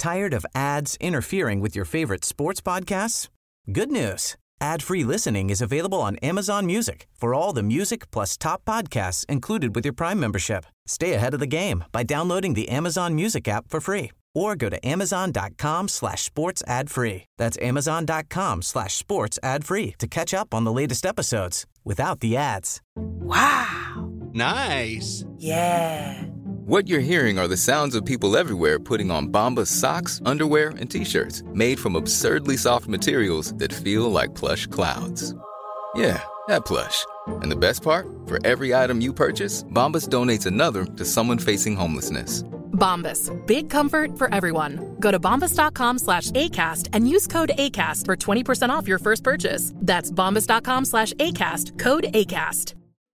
Tired of ads interfering with your favorite sports podcasts? Good news. Ad-free listening is available on Amazon Music for all the music plus top podcasts included with your Prime membership. Stay ahead of the game by downloading the Amazon Music app for free or go to amazon.com/sports ad free. That's amazon.com/sports ad free to catch up on the latest episodes without the ads. Wow. Nice. Yeah. What you're hearing are the sounds of people everywhere putting on Bombas socks, underwear, and T-shirts made from absurdly soft materials that feel like plush clouds. Yeah, that plush. And the best part? For every item you purchase, Bombas donates another to someone facing homelessness. Bombas. Big comfort for everyone. Go to bombas.com/ACAST and use code ACAST for 20% off your first purchase. That's bombas.com/ACAST. Code ACAST.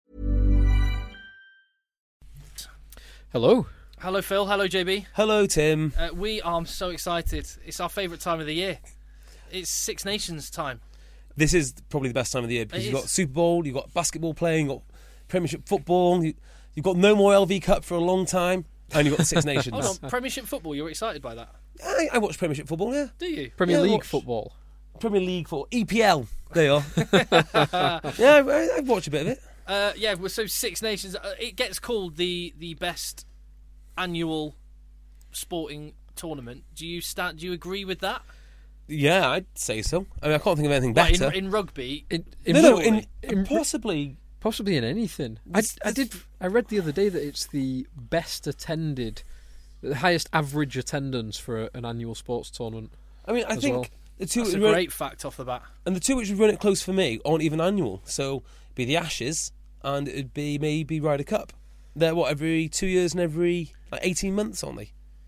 Hello. Hello, Phil. Hello, JB. Hello, Tim. I'm so excited. It's our favourite time of the year. It's Six Nations time. This is probably the best time of the year because you've got Super Bowl, you've got basketball playing, you've got Premiership football, you've got no more LV Cup for a long time, and you've got the Six Nations. Hold on, Premiership football, you're excited by that? I watch Premiership football, yeah. Do you? Premier League football. EPL. There you are. Yeah, I watch a bit of it. So Six Nations, it gets called the best annual sporting tournament. Do you agree with that? Yeah, I'd say so. I mean, I can't think of anything better. In rugby? Possibly in anything. I read the other day that it's the best attended, the highest average attendance for an annual sports tournament. I mean, I think well. The two That's a great fact off the bat. And the two which would run it close for me aren't even annual. So it'd be the Ashes and it'd be maybe Ryder Cup. They're every 2 years and every 18 months, aren't they?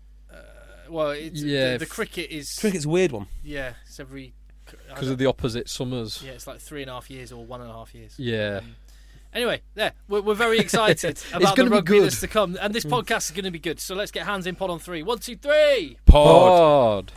The cricket is... Cricket's a weird one. Yeah, it's every... Because of the opposite summers. Yeah, it's like 3.5 years or 1.5 years. Yeah. Anyway, we're very excited about the rugby that's to come. And this podcast is going to be good. So let's get hands in pod on 3. 1, 2, 3. Pod.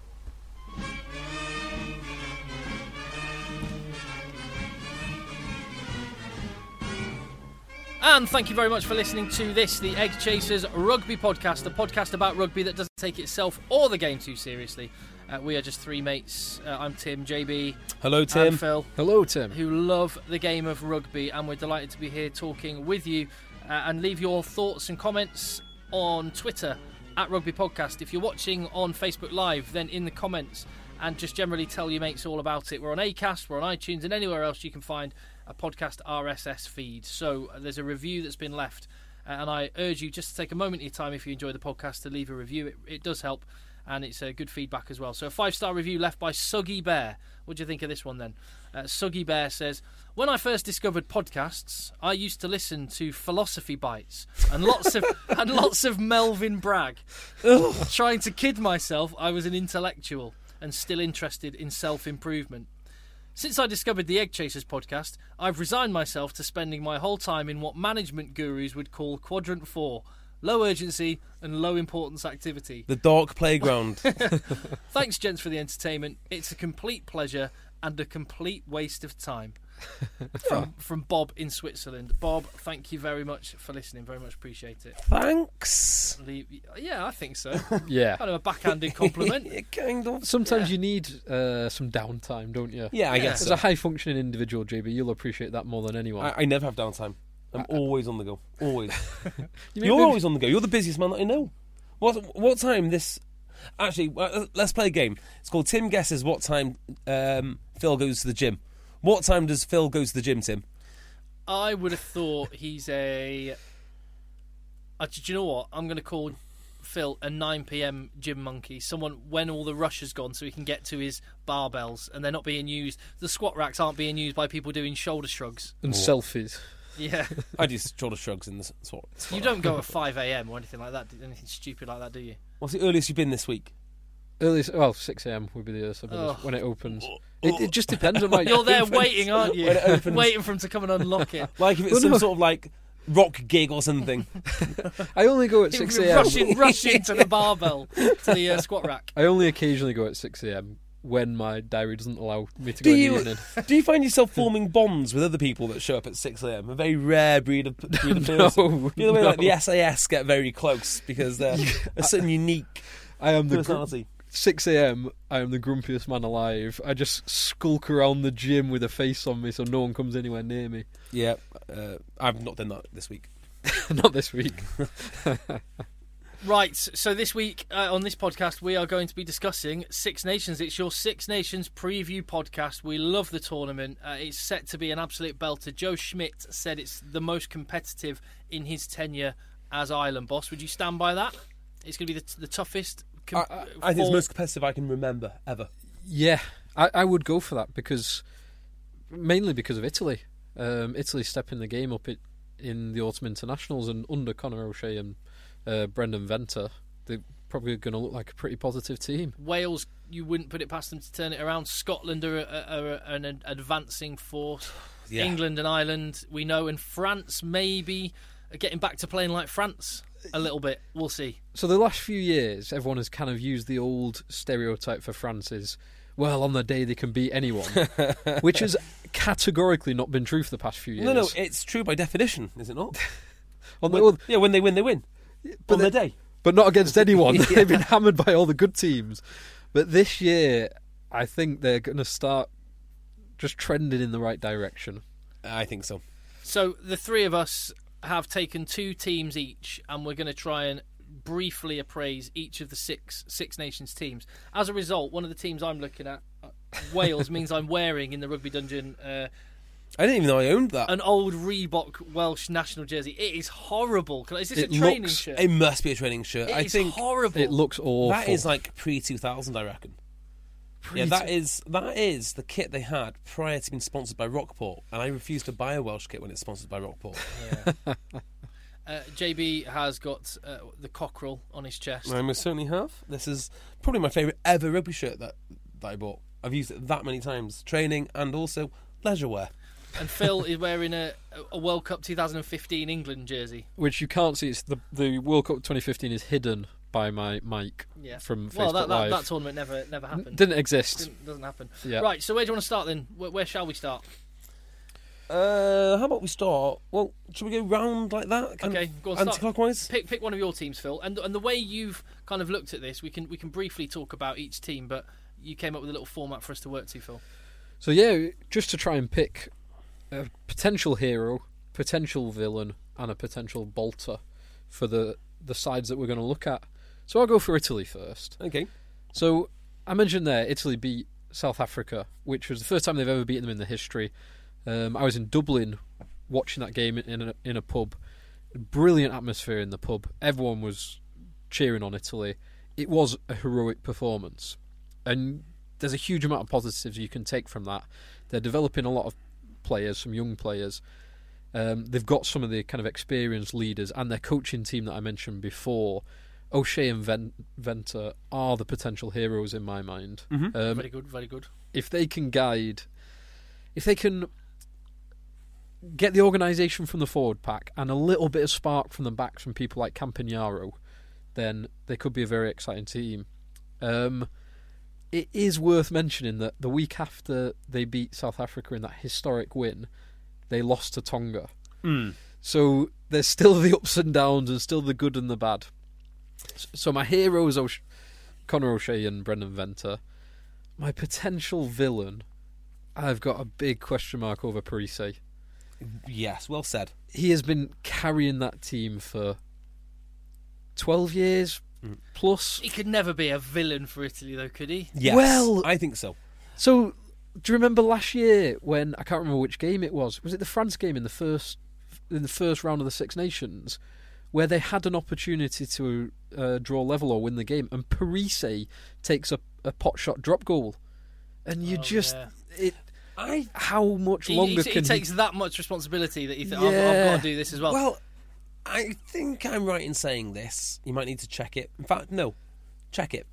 And thank you very much for listening to this, the Egg Chasers Rugby Podcast, a podcast about rugby that doesn't take itself or the game too seriously. We are just three mates. I'm Tim, JB. Hello, Tim. And Phil. Hello, Tim. Who love the game of rugby, and we're delighted to be here talking with you. And leave your thoughts and comments on Twitter at Rugby Podcast. If you're watching on Facebook Live, then in the comments, and just generally tell your mates all about it. We're on Acast, we're on iTunes, and anywhere else you can find a podcast RSS feed. So there's a review that's been left, and I urge you just to take a moment of your time if you enjoy the podcast to leave a review. It does help, and it's good feedback as well. So a 5-star review left by Suggy Bear. What do you think of this one then? Suggy Bear says, when I first discovered podcasts, I used to listen to Philosophy Bites and lots of Melvin Bragg, trying to kid myself I was an intellectual and still interested in self-improvement. Since I discovered the Egg Chasers podcast, I've resigned myself to spending my whole time in what management gurus would call Quadrant 4, low urgency and low importance activity. The dark playground. Thanks, gents, for the entertainment. It's a complete pleasure and a complete waste of time. From Bob in Switzerland. Bob, thank you very much for listening. Very much appreciate it. Thanks. Yeah, I think so. Yeah. Kind of a backhanded compliment. Kind of. Sometimes you need some downtime, don't you? Yeah, I guess As so. a high-functioning individual, JB, you'll appreciate that more than anyone. I never have downtime. I'm always on the go. Always. You're always on the go. You're the busiest man that I know. What time this... Actually, let's play a game. It's called Tim Guesses what time Phil goes to the gym. What time does Phil go to the gym, Tim? I would have thought he's a... do you know what? I'm going to call Phil a 9 p.m. gym monkey. Someone when all the rush has gone so he can get to his barbells and they're not being used. The squat racks aren't being used by people doing shoulder shrugs. And selfies. Yeah. I do shoulder shrugs in the squat. You don't go at 5 a.m. or anything like that, anything stupid like that, do you? What's the earliest you've been this week? Earliest, 6 a.m. would be the earliest when it opens. It just depends on You're there waiting, aren't you? When it opens. Waiting for him to come and unlock it. Like if it's some sort of like rock gig or something. I only go at 6 a.m. Rushing to the barbell, to the squat rack. I only occasionally go at 6 a.m. when my diary doesn't allow me to go in the evening. Do you find yourself forming bonds with other people that show up at 6 a.m? A very rare breed of person. No, You know the way like the SAS get very close because they're a certain unique I am the personality. 6 a.m. I am the grumpiest man alive. I just skulk around the gym with a face on me so no one comes anywhere near me. Yeah, I've not done that this week. Not this week. Right, so this week on this podcast we are going to be discussing Six Nations. It's your Six Nations preview podcast. We love the tournament. It's set to be an absolute belter. Joe Schmidt said it's the most competitive in his tenure as Ireland boss. Would you stand by that? It's going to be the toughest. I think it's the most competitive I can remember ever. Yeah, I would go for that mainly because of Italy. Italy stepping the game up in the autumn internationals, and under Conor O'Shea and Brendan Venter, they're probably going to look like a pretty positive team. Wales, you wouldn't put it past them to turn it around. Scotland are an advancing force. Yeah. England and Ireland, we know, and France maybe are getting back to playing like France a little bit. We'll see. So the last few years, everyone has kind of used the old stereotype for France is, well, on the day they can beat anyone, which has categorically not been true for the past few years. No, it's true by definition, is it not? When they win, they win. But on the day. But not against anyone. Yeah. They've been hammered by all the good teams. But this year, I think they're going to start just trending in the right direction. I think so. So the three of us have taken two teams each, and we're going to try and briefly appraise each of the Six Nations teams. As a result, one of the teams I'm looking at, Wales, means I'm wearing in the Rugby Dungeon I didn't even know I owned that. an old Reebok Welsh national jersey. It is horrible. Is this a training shirt? It must be a training shirt. I think horrible. It looks awful. That is like pre-2000, I reckon. That is the kit they had prior to being sponsored by Rockport, and I refuse to buy a Welsh kit when it's sponsored by Rockport. Yeah. JB has got the cockerel on his chest. I most certainly have. This is probably my favourite ever rugby shirt that I bought. I've used it that many times, training and also leisure wear. And Phil is wearing a World Cup 2015 England jersey, which you can't see. It's the World Cup 2015 is hidden by my mic from Facebook Live. That tournament never happened. Didn't exist. Doesn't happen. Yeah. Right. So where do you want to start then? Where shall we start? How about we start? Well, should we go round like that? Okay, go on. Anti-clockwise. Pick one of your teams, Phil. And the way you've kind of looked at this, we can briefly talk about each team, but you came up with a little format for us to work to, Phil. So yeah, just to try and pick a potential hero, potential villain, and a potential bolter for the sides that we're going to look at. So I'll go for Italy first. Okay. So I mentioned there, Italy beat South Africa, which was the first time they've ever beaten them in the history. I was in Dublin watching that game in a pub. Brilliant atmosphere in the pub. Everyone was cheering on Italy. It was a heroic performance. And there's a huge amount of positives you can take from that. They're developing a lot of players, some young players. They've got some of the kind of experienced leaders, and their coaching team that I mentioned before, O'Shea and Venter, are the potential heroes in my mind. Mm-hmm. Very good, very good. If they can get the organisation from the forward pack and a little bit of spark from the backs from people like Campagnaro, then they could be a very exciting team. It is worth mentioning that the week after they beat South Africa in that historic win, they lost to Tonga. So there's still the ups and downs and still the good and the bad. So my heroes, Conor O'Shea and Brendan Venter. My potential villain, I've got a big question mark over Parise. Yes, well said. He has been carrying that team for 12 years plus. He could never be a villain for Italy, though, could he? Yes, well, I think so. So, do you remember last year when, I can't remember which game it was it the France game in the first round of the Six Nations, where they had an opportunity to draw level or win the game, and Parise takes a pot shot drop goal, and you how much longer he takes that much responsibility that you think, I've got to do this as well. Well, I think I'm right in saying this. You might need to check it. In fact, no, check it.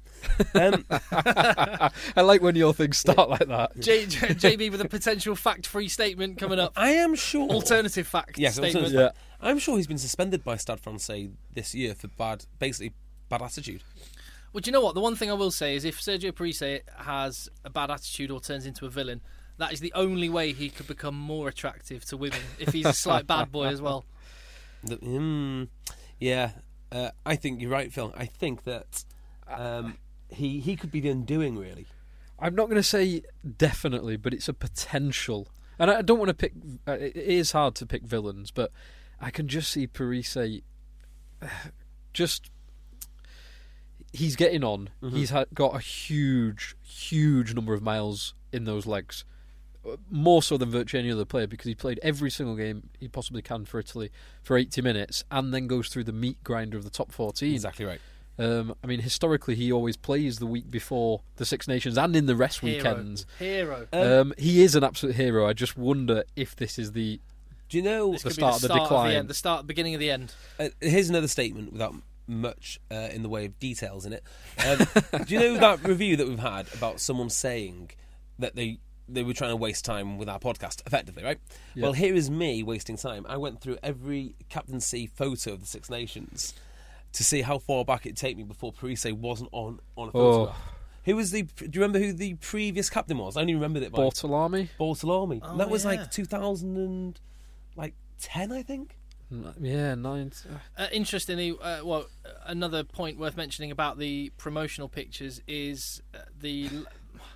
I like when your things start like that. JB with a potential fact-free statement coming up. I am sure. Alternative fact statement. Yeah. I'm sure he's been suspended by Stade Francais this year for bad attitude. Well, do you know what? The one thing I will say is if Sergio Parise has a bad attitude or turns into a villain, that is the only way he could become more attractive to women, if he's a slight bad boy as well. I think you're right, Phil. I think that He could be the undoing, really. I'm not going to say definitely, but it's a potential. And I don't want to pick... it is hard to pick villains, but I can just see Parise just... He's getting on. Mm-hmm. He's got a huge, huge number of miles in those legs. More so than virtually any other player, because he played every single game he possibly can for Italy for 80 minutes and then goes through the meat grinder of the top 14. Exactly right. I mean, historically, he always plays the week before the Six Nations and in the rest weekends. Hero. He is an absolute hero. I just wonder if this is the... Do you know... The start of the decline. The beginning of the end. Here's another statement without much in the way of details in it. Do you know that review that we've had about someone saying that they were trying to waste time with our podcast, effectively, right? Yeah. Well, here is me wasting time. I went through every captaincy photo of the Six Nations to see how far back it'd take me before Parise wasn't on a photograph. Who was do you remember who the previous captain was? I only remembered it by... Bortolami. Oh, and that was like 2010, I think? Yeah, 9. Interestingly, another point worth mentioning about the promotional pictures is the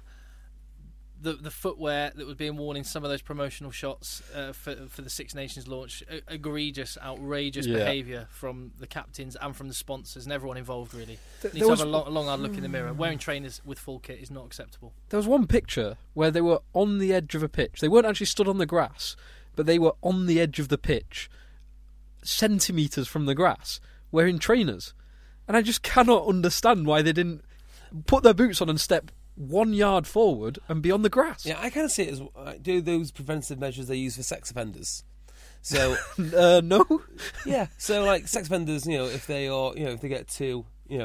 footwear that was being worn in some of those promotional shots for the Six Nations launch. Egregious, outrageous behaviour from the captains and from the sponsors and everyone involved, really. Need to have a long hard look in the mirror. Wearing trainers with full kit is not acceptable. There was one picture where they were on the edge of a pitch. They weren't actually stood on the grass, but they were on the edge of the pitch, centimetres from the grass, wearing trainers. And I just cannot understand why they didn't put their boots on and step 1 yard forward and be on the grass. Yeah, I kind of see it as do those preventive measures they use for sex offenders. So no, yeah. So like sex offenders, if they are, if they get too,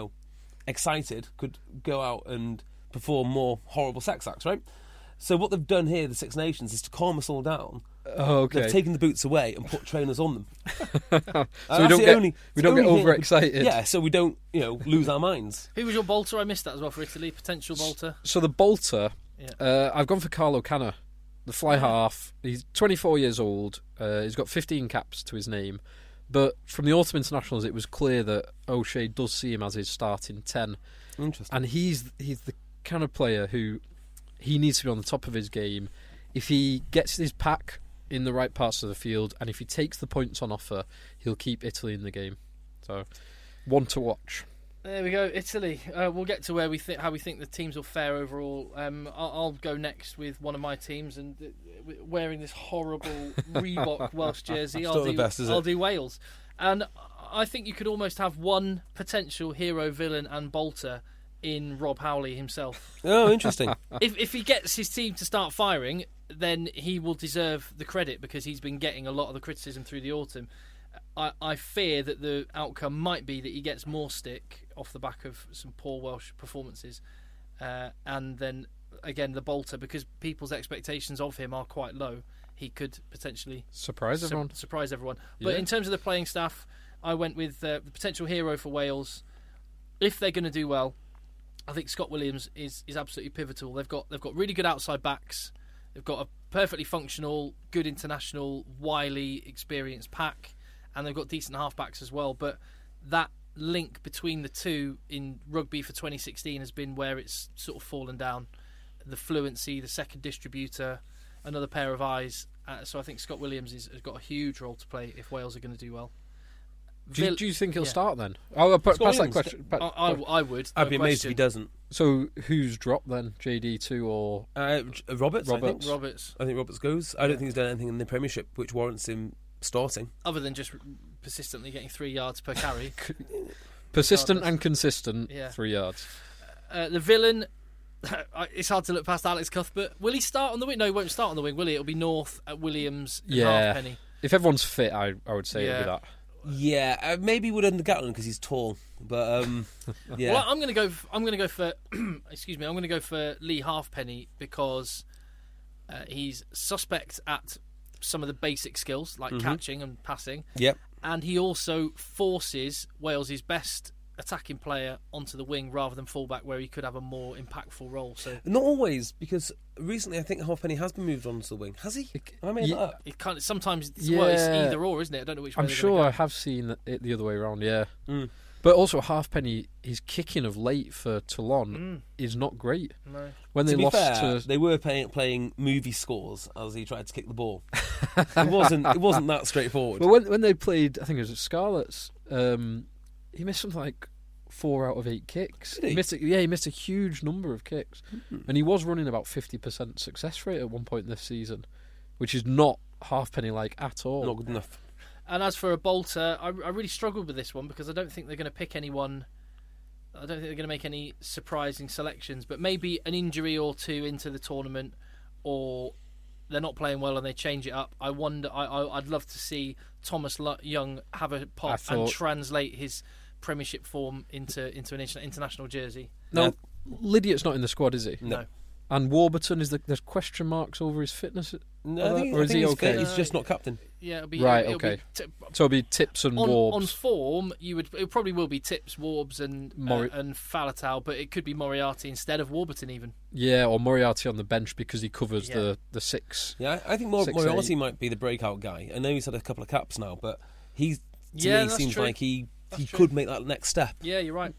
excited, could go out and perform more horrible sex acts, right? So what they've done here, the Six Nations, is to calm us all down. Oh, okay. They've taken the boots away and put trainers on them. So we don't get overexcited. Yeah, so we don't, lose our minds. Who was your bolter? I missed that as well for Italy. Potential bolter. So the bolter, I've gone for Carlo Canna, the fly half. He's 24 years old. He's got 15 caps to his name. But from the autumn internationals, it was clear that O'Shea does see him as his starting 10. Interesting. And he's the kind of player who he needs to be on the top of his game. If he gets his pack in the right parts of the field, and if he takes the points on offer, he'll keep Italy in the game. So, one to watch. There we go, Italy. We'll get to how we think the teams will fare overall. I'll go next with one of my teams, and wearing this horrible Reebok Welsh jersey, I'll do Wales. And I think you could almost have one potential hero, villain, and bolter in Rob Howley himself. Oh, interesting. If he gets his team to start firing, then he will deserve the credit because he's been getting a lot of the criticism through the autumn. I fear that the outcome might be that he gets more stick off the back of some poor Welsh performances, and then again the bolter, because people's expectations of him are quite low. He could potentially surprise everyone. But in terms of the playing staff, I went with the potential hero for Wales. If they're going to do well, I think Scott Williams is absolutely pivotal. They've got really good outside backs. They've got a perfectly functional, good international, wily, experienced pack, and they've got decent half-backs as well. But that link between the two in rugby for 2016 has been where it's sort of fallen down. The fluency, the second distributor, another pair of eyes. So I think Scott Williams has got a huge role to play if Wales are going to do well. Do you think he'll start then? I'll pass that question. I would. I'd be amazed if he doesn't. So who's dropped then? JD2 or Roberts? I think Roberts goes. I don't think he's done anything in the Premiership which warrants him starting, other than just persistently getting 3 yards per carry. Persistent and consistent. 3 yards. The villain. It's hard to look past Alex Cuthbert. Will he start on the wing? No, he won't start on the wing, will he? It'll be North, Williams, and Halfpenny. If everyone's fit, I would say it'll be that. Yeah, maybe would under Gatlin because he's tall, but yeah. Well, I'm going to go for excuse me. I'm going to go for Lee Halfpenny because he's suspect at some of the basic skills like catching and passing. Yep. And he also forces Wales's best attacking player onto the wing rather than fullback, where he could have a more impactful role. So not always, because recently I think Halfpenny has been moved onto the wing. Has he? Have I made that up? It sometimes it's either or, isn't it? I don't know which way. I'm sure I have seen it the other way around. Yeah. But also, Halfpenny, his kicking of late for Toulon is not great. No. When they To be lost fair, to... they were playing movie scores as he tried to kick the ball. It wasn't that straightforward. But when they played, I think it was at Scarlets, he missed something like 4 out of 8 kicks. Did he? He missed a huge number of kicks. And he was running about 50% success rate at one point this season, which is not Halfpenny-like at all. Not good enough. And as for a bolter, I really struggled with this one because I don't think they're going to pick anyone. I don't think they're going to make any surprising selections, but maybe an injury or two into the tournament, or they're not playing well and they change it up. I wonder. I'd love to see Thomas Young have a pop and translate his Premiership form into an international jersey. No, Lydiot's not in the squad, is he? No. And Warburton, there's question marks over his fitness? No, I think is he he's okay? fit, he's just not captain. Yeah, it'll be Right, it'll okay. Be So it'll be Tips and Warbs. on form, it probably will be Tips, Warbs, and Falatau, but it could be Moriarty instead of Warburton even. Yeah, or Moriarty on the bench because he covers the 6. Yeah, I think Moriarty might be the breakout guy. I know he's had a couple of caps now, but to me seems true. like he That's true. could make that next step. Yeah, you're right.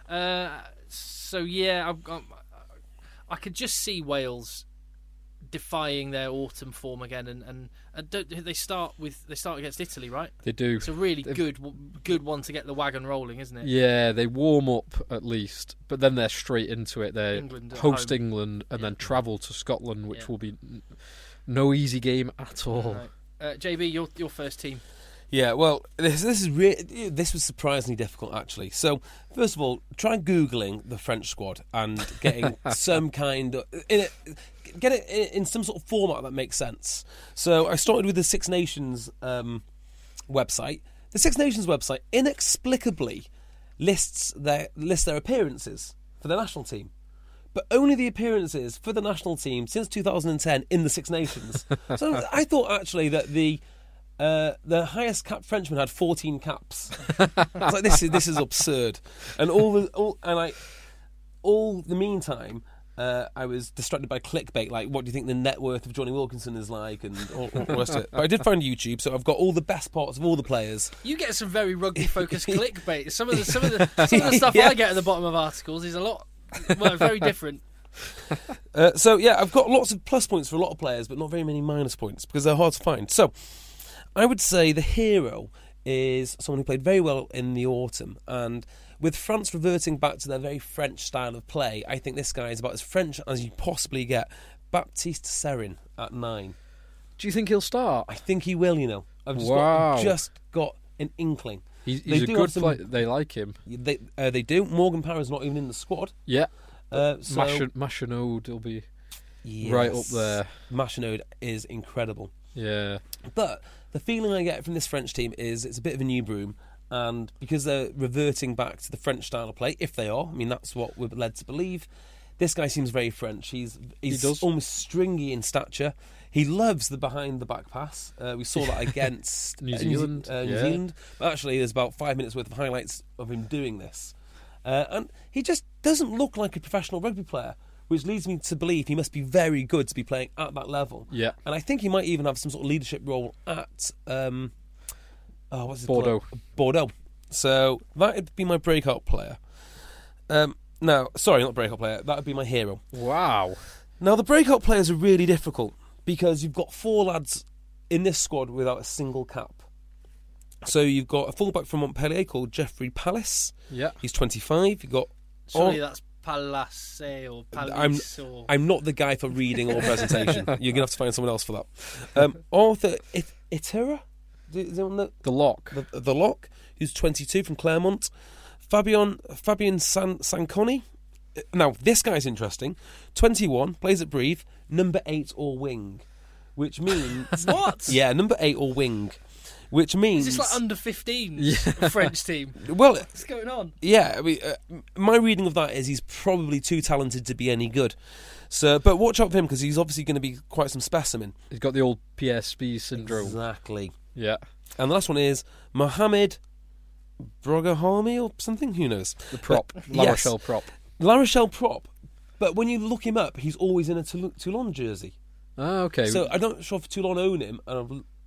So yeah, I could just see Wales defying their autumn form again, and they start against Italy, right? They do. It's a really good one to get the wagon rolling, isn't it? Yeah, they warm up at least, but then they're straight into it. They host England and then travel to Scotland, which will be no easy game at all. Right. JB, your first team. Yeah, well, this was surprisingly difficult actually. So, first of all, try googling the French squad and getting some kind of get it in some sort of format that makes sense. So, I started with the Six Nations website. The Six Nations website inexplicably lists their appearances for the national team, but only the appearances for the national team since 2010 in the Six Nations. So, I thought actually that the highest capped Frenchman had 14 caps. I was like, this is absurd. And all the meantime, I was distracted by clickbait, like what do you think the net worth of Johnny Wilkinson is like, and all the rest of it. But I did find YouTube, so I've got all the best parts of all the players. You get some very rugby focused clickbait. Some of the stuff I get at the bottom of articles is very different. So yeah, I've got lots of plus points for a lot of players, but not very many minus points because they're hard to find. So I would say the hero is someone who played very well in the autumn, and with France reverting back to their very French style of play, I think this guy is about as French as you possibly get. Baptiste Serin at 9. Do you think he'll start? I think he will, I've just got an inkling. He's a good player. They like him. They do. Morgan Parra's not even in the squad. Yeah. So Machinode will be right up there. Machinode is incredible. Yeah. But the feeling I get from this French team is it's a bit of a new broom, and because they're reverting back to the French style of play, if they are, I mean that's what we're led to believe, this guy seems very French. He's almost stringy in stature. He loves the behind the back pass. We saw that against New Zealand. New Zealand. But actually, there's about 5 minutes worth of highlights of him doing this, and he just doesn't look like a professional rugby player, which leads me to believe he must be very good to be playing at that level. Yeah. And I think he might even have some sort of leadership role at Bordeaux. Bordeaux. So that would be my breakout player. Now, sorry, not breakout player. That would be my hero. Wow. Now, the breakout players are really difficult because you've got 4 lads in this squad without a single cap. So you've got a fullback from Montpellier called Jeffrey Pallis. Yeah. He's 25. You've got... Surely that's Palace or Palace I'm not the guy for reading or presentation. You're going to have to find someone else for that. Arthur Itera? The lock. The lock, who's 22 from Claremont. Fabian Sanconi. Now, this guy's interesting. 21, plays at Brive, number 8 or wing. Which means... What? Yeah, number 8 or wing. Which means... Is this like under 15 French team? Well, what's going on? Yeah, I mean, my reading of that is he's probably too talented to be any good. So, but watch out for him because he's obviously going to be quite some specimen. He's got the old PSV syndrome. Exactly. Yeah. And the last one is Mohamed Brogahami or something. Who knows? The prop, La Rochelle prop. La Rochelle prop. But when you look him up, he's always in a Toulon jersey. Ah, okay. So I'm not sure if Toulon own him, and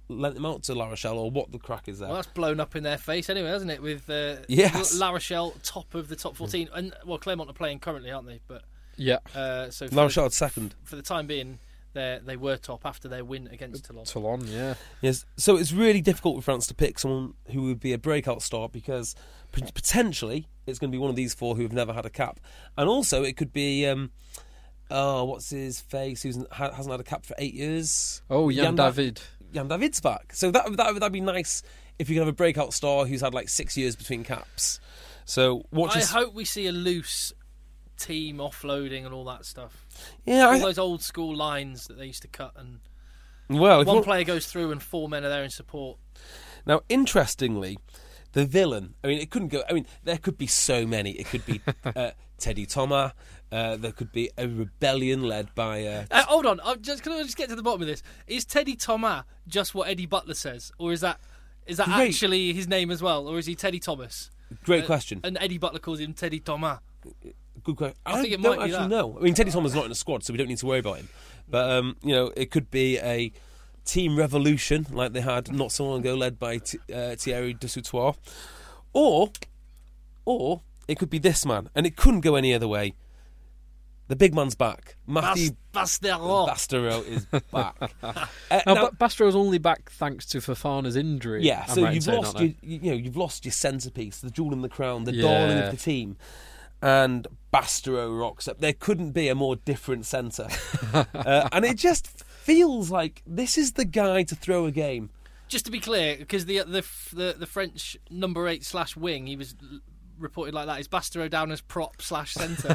lent him out to La Rochelle, or what the crack is there. Well, that's blown up in their face anyway, hasn't it? With Yes. La Rochelle top of the top 14, and Clermont are playing currently, aren't they? But Yeah. so La Rochelle second. for the time being, they were top after their win against Toulon. Toulon, yeah. Yes, so it's really difficult with France to pick someone who would be a breakout star, because potentially it's going to be one of these four who have never had a cap, and also it could be what's his face, who hasn't had a cap for 8 years. Oh, Jan David. Jan David's back, so that'd be nice if you can have a breakout star who's had like 6 years between caps. So I hope we see a loose team offloading and all that stuff. Yeah, all those old school lines that they used to cut, and well, one player goes through and 4 men are there in support. Now, interestingly, the villain. I mean, it couldn't go. I mean, there could be so many. It could be Teddy Thomas. There could be a rebellion led by. Hold on, can I just get to the bottom of this? Is Teddy Thomas just what Eddie Butler says, or is that actually his name as well, or is he Teddy Thomas? Great question. And Eddie Butler calls him Teddy Thomas. Good question. I think it don't might be actually that. know. I mean, Teddy Thomas is not in the squad, so we don't need to worry about him. But it could be a team revolution like they had not so long ago, led by Thierry Dessoutoir, or it could be this man, and it couldn't go any other way. The big man's back. Mathieu Bastareaud is back. Now, Bastareaud's only back thanks to Fofana's injury. Yeah, I'm so right in you've saying lost that, you've lost your centrepiece, the jewel in the crown, the darling of the team, and Bastareaud rocks up. There couldn't be a more different centre, and it just feels like this is the guy to throw a game. Just to be clear, because the French number 8/wing, he was reported like that. Is Bastareaud down as prop /centre?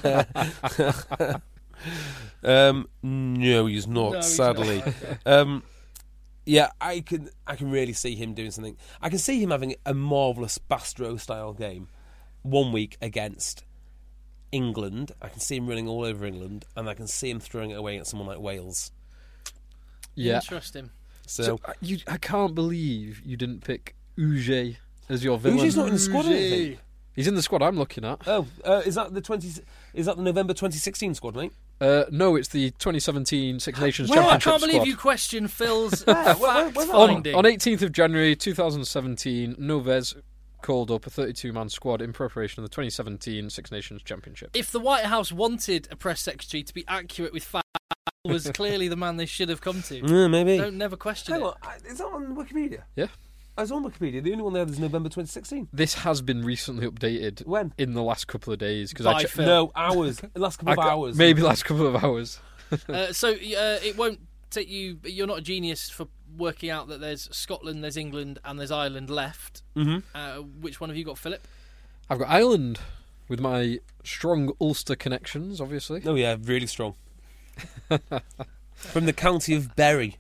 No, he's not. No, he's sadly. not. Yeah, I can really see him doing something. I can see him having a marvellous Bastareaud style game 1 week against England. I can see him running all over England, and I can see him throwing it away at someone like Wales. Yeah. Interesting. So I can't believe you didn't pick Uge as your villain. Uge's not in the squad, I don't think. He's in the squad I'm looking at. Oh, is that the November 2016 squad, mate? No, it's the 2017 Six Nations I Championship can't believe squad. you question Phil's fact where's that? finding. On 18th of January 2017, Novez called up a 32-man squad in preparation of the 2017 Six Nations Championship. If the White House wanted a press secretary to be accurate with facts, was clearly the man they should have come to. Maybe. Don't never question Hang it. on, is that on Wikipedia? Yeah. I was on Wikipedia. The only one there is November 2016. This has been recently updated. When? In the last couple of days. By Phil. No, hours. The last couple of hours. Maybe last couple of hours. So it won't take you. You're not a genius for working out that there's Scotland, there's England, and there's Ireland left. Mm-hmm. Which one have you got, Philip? I've got Ireland with my strong Ulster connections, obviously. Oh yeah, really strong. From the county of Berry.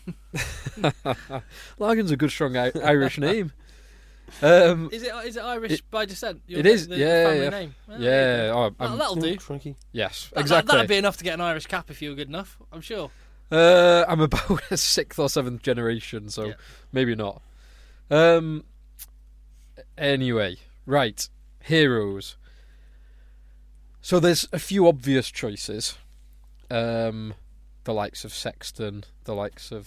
Lagan's a good, strong Irish name. Is it Irish by descent? It is, the yeah, family yeah. name. Yeah, That'll do. Frankie. Yes, exactly. That'd be enough to get an Irish cap if you were good enough, I'm sure. I'm about a 6th or 7th generation, so maybe not. Anyway, right, heroes. So there's a few obvious choices. The likes of Sexton, the likes of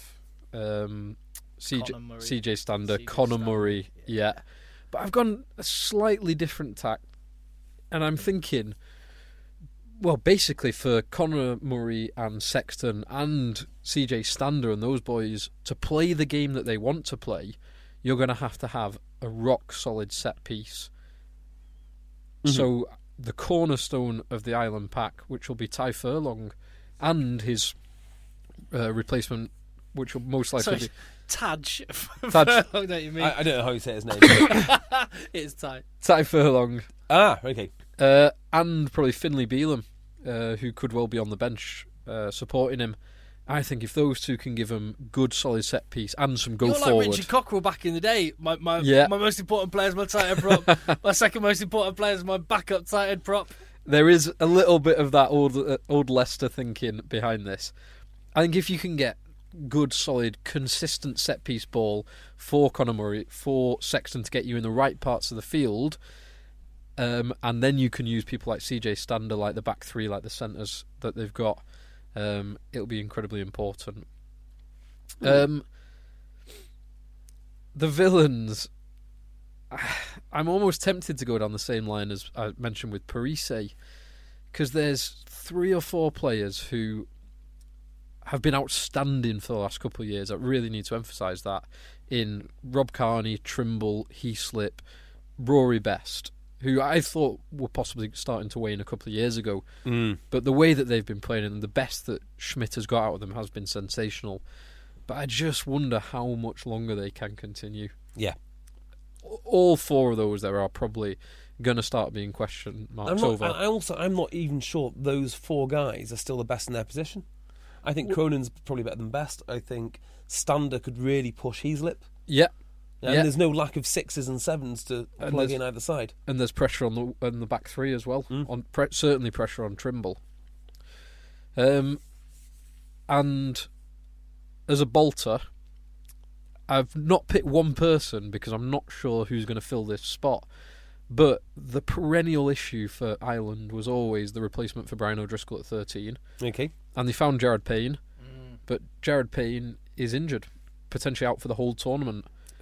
CJ Stander, Conor Murray, yeah. But I've gone a slightly different tack, and I'm thinking, well, basically for Conor Murray and Sexton and CJ Stander and those boys to play the game that they want to play, you're going to have a rock-solid set piece. Mm-hmm. So the cornerstone of the Ireland pack, which will be Ty Furlong, and his replacement, which will most likely be Taj. Taj. Furlong, don't you mean? I don't know how you say his name. It's Ty. Ty Furlong. Okay. And probably Finlay Bealham, who could well be on the bench supporting him. I think if those two can give him good, solid set piece and some go You're forward. like Richard Cockrell back in the day. My Yeah. most important player is my tight end prop. My second most important player is my backup tight end prop. There is a little bit of that old Leicester thinking behind this. I think if you can get good, solid, consistent set piece ball for Conor Murray, for Sexton to get you in the right parts of the field, and then you can use people like CJ Stander, like the back three, like the centres that they've got. It'll be incredibly important. the villains, I'm almost tempted to go down the same line as I mentioned with Parise, because there's 3 or 4 players who have been outstanding for the last couple of years. I really need to emphasise that, in Rob Kearney, Trimble, Heaslip, Rory Best, who I thought were possibly starting to wane a couple of years ago. But the way that they've been playing and the best that Schmidt has got out of them has been sensational. But I just wonder how much longer they can continue. Yeah. All 4 of those there are probably going to start being question marks over. I'm not even sure those 4 guys are still the best in their position. I think Cronin's probably better than Best. I think Stander could really push Heaslip. Yeah. And there's no lack of 6s and 7s to plug in either side. And there's pressure on the back 3 as well. Certainly pressure on Trimble. And as a bolter, I've not picked one person because I'm not sure who's going to fill this spot. But the perennial issue for Ireland was always the replacement for Brian O'Driscoll at 13. Okay. And they found Jared Payne. But Jared Payne is injured, potentially out for the whole tournament.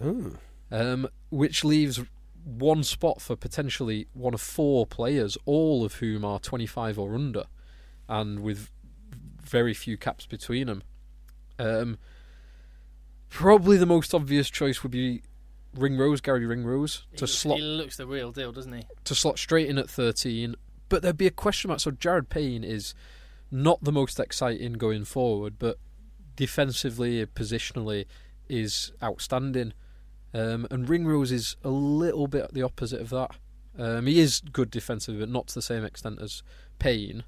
Which leaves one spot for potentially one of 4 players, all of whom are 25 or under, and with very few caps between them. Probably the most obvious choice would be Gary Ringrose, He looks the real deal, doesn't he? To slot straight in at 13. But there'd be a question mark. So Jared Payne is not the most exciting going forward, but defensively, positionally, is outstanding. And Ringrose is a little bit the opposite of that. He is good defensively, but not to the same extent as Payne.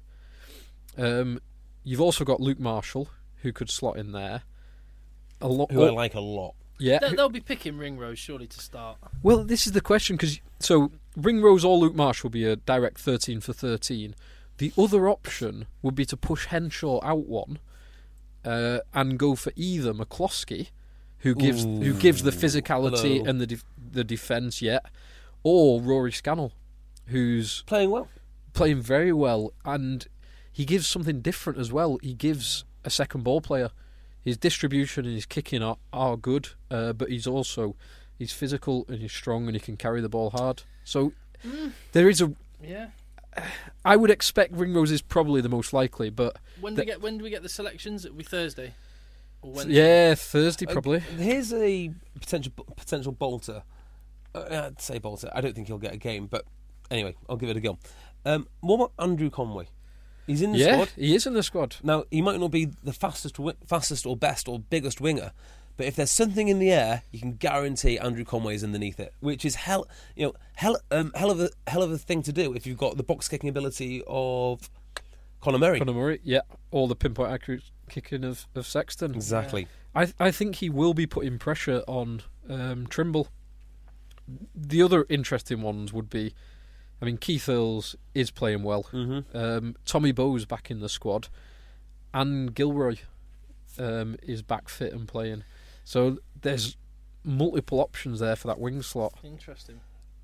You've also got Luke Marshall, who could slot in there. I like a lot. Yeah, they'll be picking Ringrose surely to start. Well, this is the question, because Ringrose or Luke Marshall will be a direct 13 for 13. The other option would be to push Henshaw out one and go for either McCloskey, who gives the physicality and the defence, or Rory Scannell, who's playing very well, and he gives something different as well. He gives a second ball player. His distribution and his kicking are good, but he's physical and he's strong and he can carry the ball hard. So there is I would expect Ringrose is probably the most likely, but when do we get the selections? It'll be Thursday. Or Wednesday? Yeah, Thursday probably. Here's a potential bolter. I'd say bolter. I don't think he'll get a game, but anyway, I'll give it a go. What about Andrew Conway? He's in the squad. He is in the squad. Now, he might not be the fastest or best or biggest winger, but if there's something in the air, you can guarantee Andrew Conway is underneath it, which is hell of a thing to do if you've got the box kicking ability of Conor Murray. Yeah, or the pinpoint accurate kicking of Sexton. Exactly. I think he will be putting pressure on Trimble. The other interesting ones would be, Keith Earls is playing well. Tommy Bowe's back in the squad, and Gilroy is back fit and playing. So there's multiple options there for that wing slot. Interesting.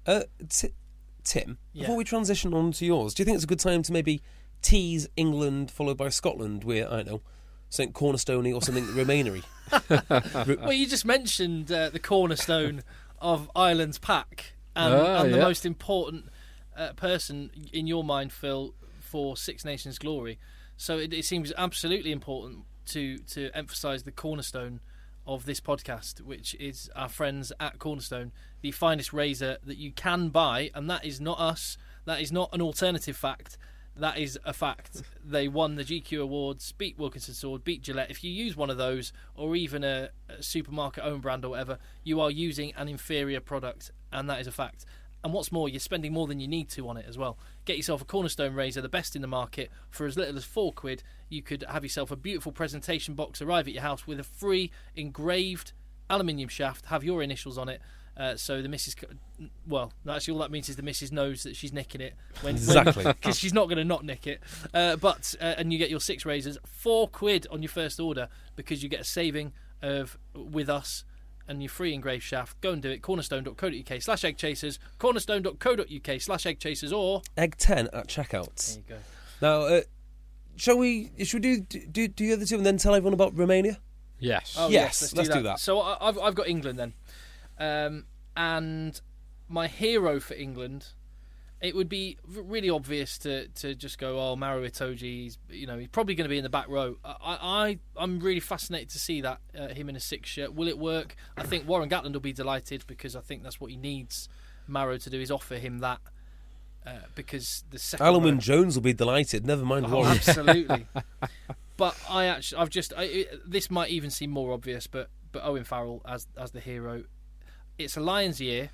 Tim, before we transition on to yours, do you think it's a good time to maybe tease England followed by Scotland with, I don't know, something cornerstone-y or something Romanian-y? Well, you just mentioned the cornerstone of Ireland's pack and the most important person in your mind, Phil, for Six Nations glory. So it seems absolutely important to emphasise the cornerstone of this podcast, which is our friends at Cornerstone, the finest razor that you can buy, and that is not us. That is not an alternative fact. That is a fact. They won the GQ Awards, beat Wilkinson Sword, beat Gillette. If you use one of those, or even a supermarket own brand or whatever, you are using an inferior product, and that is a fact. And what's more, you're spending more than you need to on it as well. Get yourself a Cornerstone razor, the best in the market, for as little as £4. You could have yourself a beautiful presentation box arrive at your house with a free engraved aluminium shaft, have your initials on it. So the missus, well, actually all that means is the missus knows that she's nicking it. Exactly. Because she's not going to not nick it. And you get your 6 razors, £4 on your first order, because you get a saving with us and your free engraved shaft. Go and do it. cornerstone.co.uk/eggchasers, cornerstone.co.uk/eggchasers, or Egg10 at checkout. There you go. Now, should we do the other two and then tell everyone about Romania? Yes. Oh, yes, let's do that. So I've got England then. And my hero for England, it would be really obvious to just go, oh, Maro Itoje, he's probably going to be in the back row. I'm really fascinated to see that, him in a 6 shirt. Will it work? I think Warren Gatland will be delighted, because I think that's what he needs Maro to do, is offer him that. Because the second Alan Wynne-Jones will be delighted. Never mind Warren. Absolutely. But this might even seem more obvious, but Owen Farrell as the hero. It's a Lions year.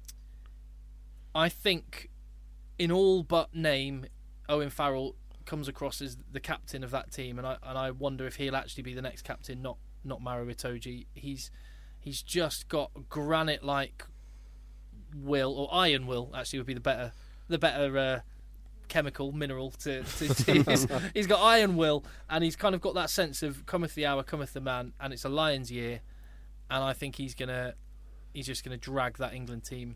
I think, in all but name, Owen Farrell comes across as the captain of that team, and I wonder if he'll actually be the next captain, not Maro Itoje. He's just got granite-like will, or iron will, actually would be the better chemical mineral to use. He's got iron will, and he's kind of got that sense of cometh the hour, cometh the man, and it's a Lions year, and I think he's just gonna drag that England team,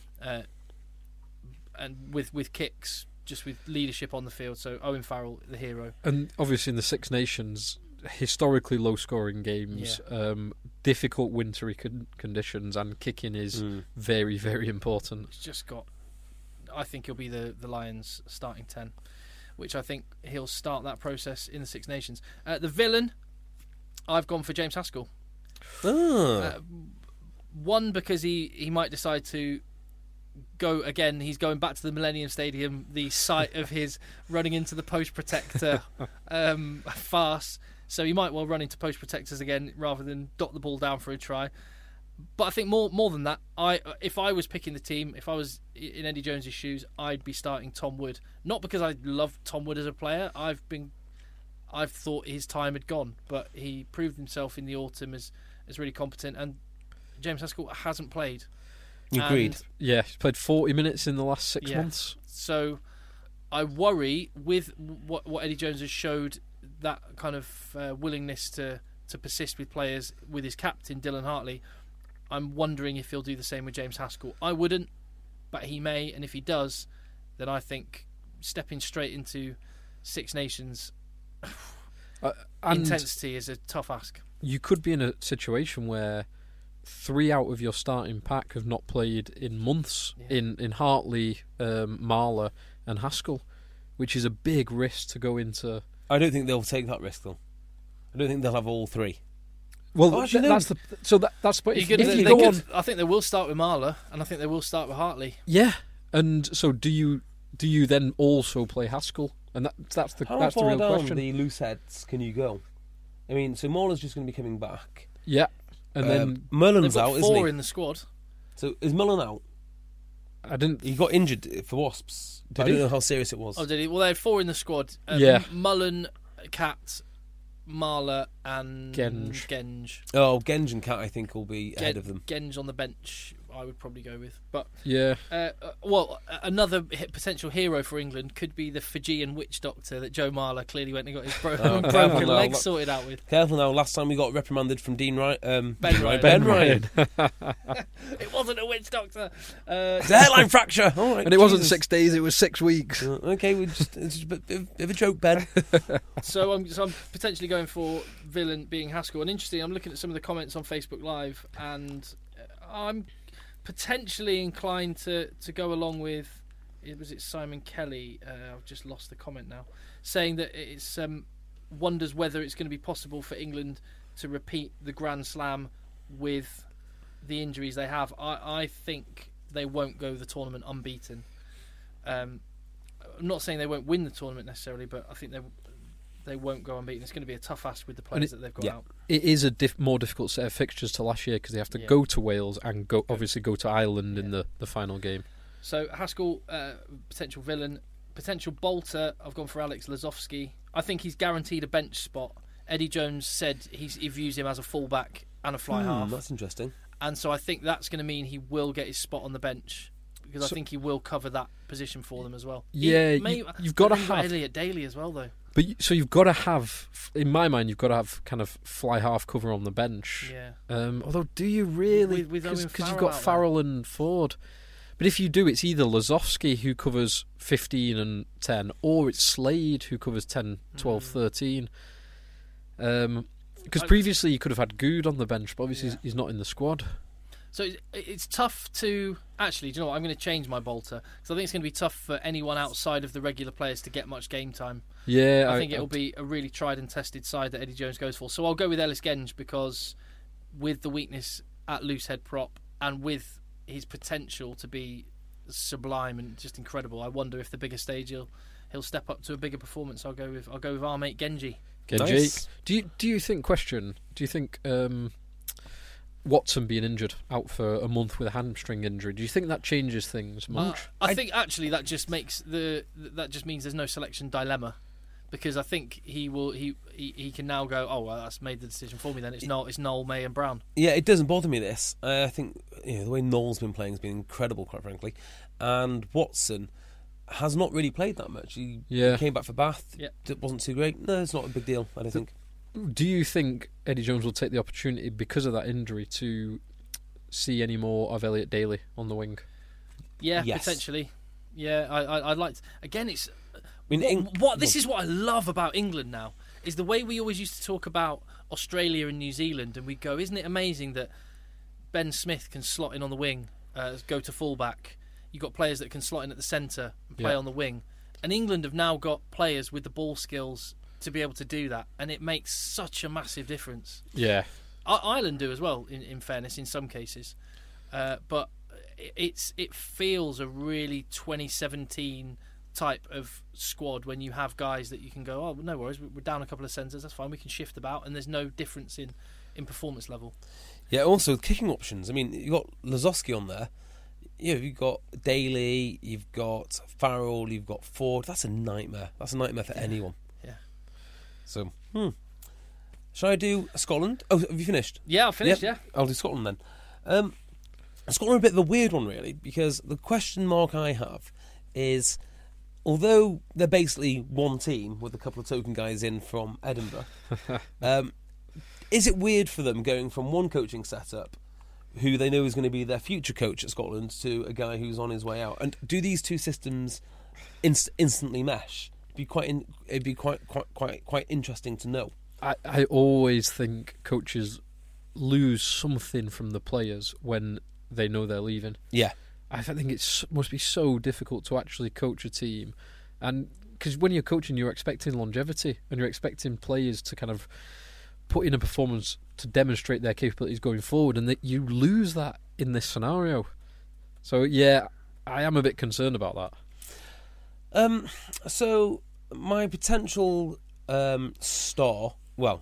and with kicks, just with leadership on the field. So Owen Farrell, the hero. And obviously in the Six Nations, historically low-scoring games, difficult wintry conditions, and kicking is very, very important. He's just got. I think he'll be the Lions starting 10, which I think he'll start that process in the Six Nations. The villain, I've gone for James Haskell. One, because he might decide to go again. He's going back to the Millennium Stadium, the site of his running into the post protector farce. So he might well run into post protectors again rather than dot the ball down for a try. But I think more than that, if I was picking the team, if I was in Eddie Jones's shoes, I'd be starting Tom Wood. Not because I love Tom Wood as a player. I've thought his time had gone, but he proved himself in the autumn as really competent. And James Haskell hasn't played. Agreed. He's played 40 minutes in the last 6 months. So I worry with what Eddie Jones has showed, that kind of willingness to persist with players with his captain Dylan Hartley. I'm wondering if he'll do the same with James Haskell. I wouldn't, but he may, and if he does, then I think stepping straight into Six Nations intensity is a tough ask. You could be in a situation where 3 out of your starting pack have not played in months, in Hartley, Marler and Haskell, which is a big risk to go into. I don't think they'll take that risk, though. I don't think they'll have all 3. Well, that's but if you go on, I think they will start with Marler, and I think they will start with Hartley. Yeah, and so do you then also play Haskell? And that's the real question. How far down the loose heads can you go? I mean, so Marler's just going to be coming back. Yeah, and then Mullen's out, isn't he? 4 in the squad. So is Mullen out? He got injured for Wasps. I don't know how serious it was. Oh, did he? Well, they had 4 in the squad. Mullen, Cat, Marler and Genge. Oh, Genge and Cat, I think, will be ahead of them. Genge on the bench, I would probably go with. But another potential hero for England could be the Fijian witch doctor that Joe Marler clearly went and got his broken leg sorted out with. Careful now. Last time we got reprimanded from Ben Ryan. It wasn't a witch doctor. It's a hairline fracture. All right, and it wasn't 6 days; it was 6 weeks. Okay, it's just a bit of a joke, Ben. So I'm potentially going for villain being Haskell. And interesting, I'm looking at some of the comments on Facebook Live, and I'm potentially inclined to go along with, was it Simon Kelly? I've just lost the comment now, saying that it's wonders whether it's going to be possible for England to repeat the Grand Slam with the injuries they have. I think they won't go the tournament unbeaten. I'm not saying they won't win the tournament necessarily, but I think they won't go unbeaten. It's going to be a tough ask with the players that they've got out. It is a more difficult set of fixtures to last year because they have to go to Wales and obviously go to Ireland in the final game. So Haskell, potential villain. Potential bolter, I've gone for Alex Lazowski. I think he's guaranteed a bench spot. Eddie Jones said he views him as a fullback and a fly half. That's interesting. And so I think that's going to mean he will get his spot on the bench, because I think he will cover that position for them as well. Yeah, you've got to have Elliot Daly as well, though. But so you've got to have, in my mind, you've got to have kind of fly half cover on the bench. Yeah. Although, do you really? Because you've got Farrell and Ford. But if you do, it's either Lazowski who covers 15 and 10, or it's Slade who covers 10, 12, 13. Because previously you could have had Good on the bench, but obviously he's not in the squad. So it's tough to... Actually, do you know what? I'm going to change my bolter, because I think it's going to be tough for anyone outside of the regular players to get much game time. Yeah, I think it'll be a really tried and tested side that Eddie Jones goes for. So I'll go with Ellis Genge, because with the weakness at loose head prop and with his potential to be sublime and just incredible, I wonder if the bigger stage he'll step up to a bigger performance. I'll go with our mate Genji. Nice. Do you think Watson being injured out for a month with a hamstring injury, do you think that changes things much? I think actually that just means there's no selection dilemma, because I think he can now go, oh well, that's made the decision for me. Then it's Noel, May and Brown. Yeah, it doesn't bother me this. I think the way Noel's been playing has been incredible, quite frankly, and Watson has not really played that much. He came back for Bath. Yeah. It wasn't too great. No, it's not a big deal, I don't think. Do you think Eddie Jones will take the opportunity because of that injury to see any more of Elliot Daly on the wing? Yeah, yes. Potentially. Yeah, I'd like to. Again, it's... This is what I love about England now, is the way we always used to talk about Australia and New Zealand, and we go, isn't it amazing that Ben Smith can slot in on the wing, go to fullback. You've got players that can slot in at the centre and play on the wing. And England have now got players with the ball skills to be able to do that, and it makes such a massive difference. Yeah. Ireland do as well, in fairness, in some cases. But it feels a really 2017 type of squad when you have guys that you can go, oh, no worries, we're down a couple of centres, that's fine, we can shift about, and there's no difference in performance level. Yeah, also kicking options. I mean, you've got Lazowski on there. You've got Daly, you've got Farrell, you've got Ford. That's a nightmare. That's a nightmare for anyone. Yeah. So, shall I do Scotland? Oh, have you finished? Yeah, I've finished, yeah. I'll do Scotland then. Scotland are a bit of a weird one, really, because the question mark I have is, although they're basically one team with a couple of token guys in from Edinburgh, is it weird for them going from one coaching setup, who they know is going to be their future coach at Scotland, to a guy who's on his way out? And do these two systems instantly mesh? It'd be quite interesting to know. I always think coaches lose something from the players when they know they're leaving. Yeah, I think it must be so difficult to actually coach a team, and because when you're coaching, you're expecting longevity and you're expecting players to kind of put in a performance to demonstrate their capabilities going forward, and that you lose that in this scenario. So yeah, I am a bit concerned about that. So my potential star, well,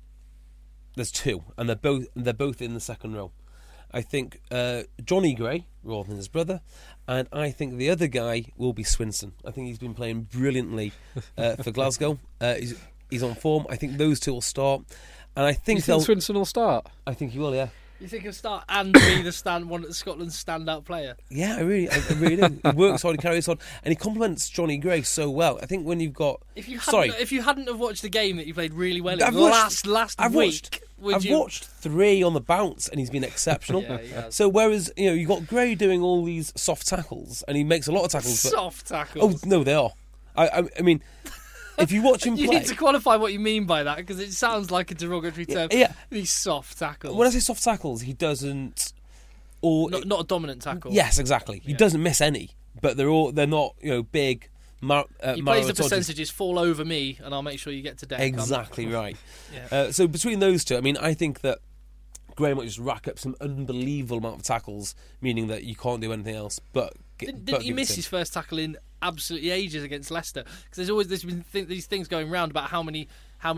there's two, and they're both in the second row. I think Johnny Gray rather than his brother, and I think the other guy will be Swinson. I think he's been playing brilliantly for Glasgow. He's on form. I think those two will start, and I think Swinson will start. I think he will. Yeah. You think he'll start and be one of Scotland's standout player? Yeah, I really do. He works hard, he carries hard, and he complements Johnny Gray so well. I think when you've got... If you hadn't have watched the game that you played really well in last week... I've watched 3 on the bounce, and he's been exceptional. Yeah, so whereas, you've got Gray doing all these soft tackles, and he makes a lot of tackles. Soft tackles? Oh, no, they are. I mean... If you watch him play... You need to qualify what you mean by that, because it sounds like a derogatory term. Yeah. These soft tackles. When I say soft tackles, he doesn't... Not a dominant tackle. Yes, exactly. He doesn't miss any, but they're not big... he plays the percentages, fall over me, and I'll make sure you get to deck. Exactly right. Yeah. So between those two, I mean, I think that Gray might just rack up some unbelievable amount of tackles, meaning that you can't do anything else but... Didn't he miss his first tackle in absolutely ages against Leicester? Because there's been these things going round about how many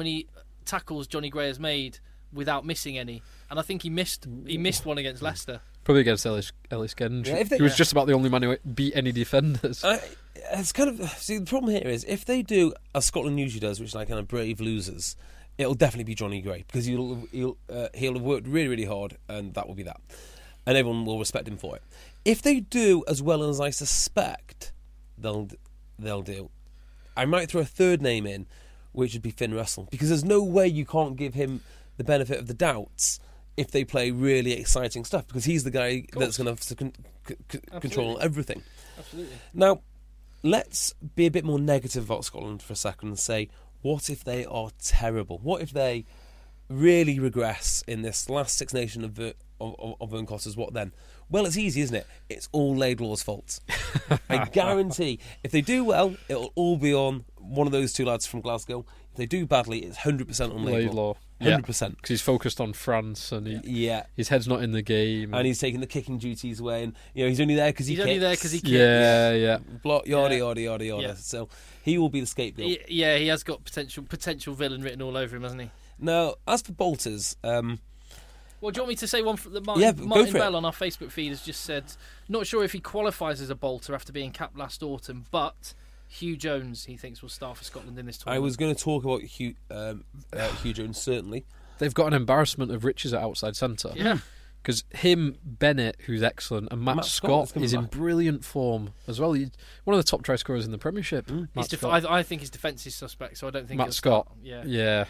tackles Johnny Gray has made without missing any, and I think he missed one against Leicester. Probably against Ellis Genge. Yeah, he was just about the only man who beat any defenders. It's kind of the problem here is if they do as Scotland usually does, which is like kind of brave losers, it'll definitely be Johnny Gray, because he'll have worked really, really hard, and that will be that, and everyone will respect him for it. If they do as well as I suspect they'll do, I might throw a third name in, which would be Finn Russell, because there's no way you can't give him the benefit of the doubts if they play really exciting stuff, because he's the guy that's going to control everything. Absolutely. Now, let's be a bit more negative about Scotland for a second and say, what if they are terrible? What if they really regress in this last Six Nations of Uncastres, what then? Well, it's easy, isn't it? It's all Laidlaw's fault. I guarantee if they do well, it'll all be on one of those two lads from Glasgow. If they do badly, it's 100% on Laidlaw. 100%. Because he's focused on France and yeah, his head's not in the game. And he's taking the kicking duties away. And, he's only there because he kicks. He's only there because he kicks. Yeah. Block, yada. Yeah. So he will be the scapegoat. He has got potential villain written all over him, hasn't he? Now, as for bolters... well, do you want me to say one that Martin Bell on our Facebook feed has just said, not sure if he qualifies as a bolter after being capped last autumn, but Hugh Jones he thinks will start for Scotland in this tournament. I was going to talk about Hugh Jones, certainly. They've got an embarrassment of riches at outside centre. Yeah. Because him, Bennett, who's excellent, and Matt Scott is in brilliant form as well. He's one of the top try scorers in the Premiership. I think his defence is suspect, so I don't think Matt Scott. Yeah.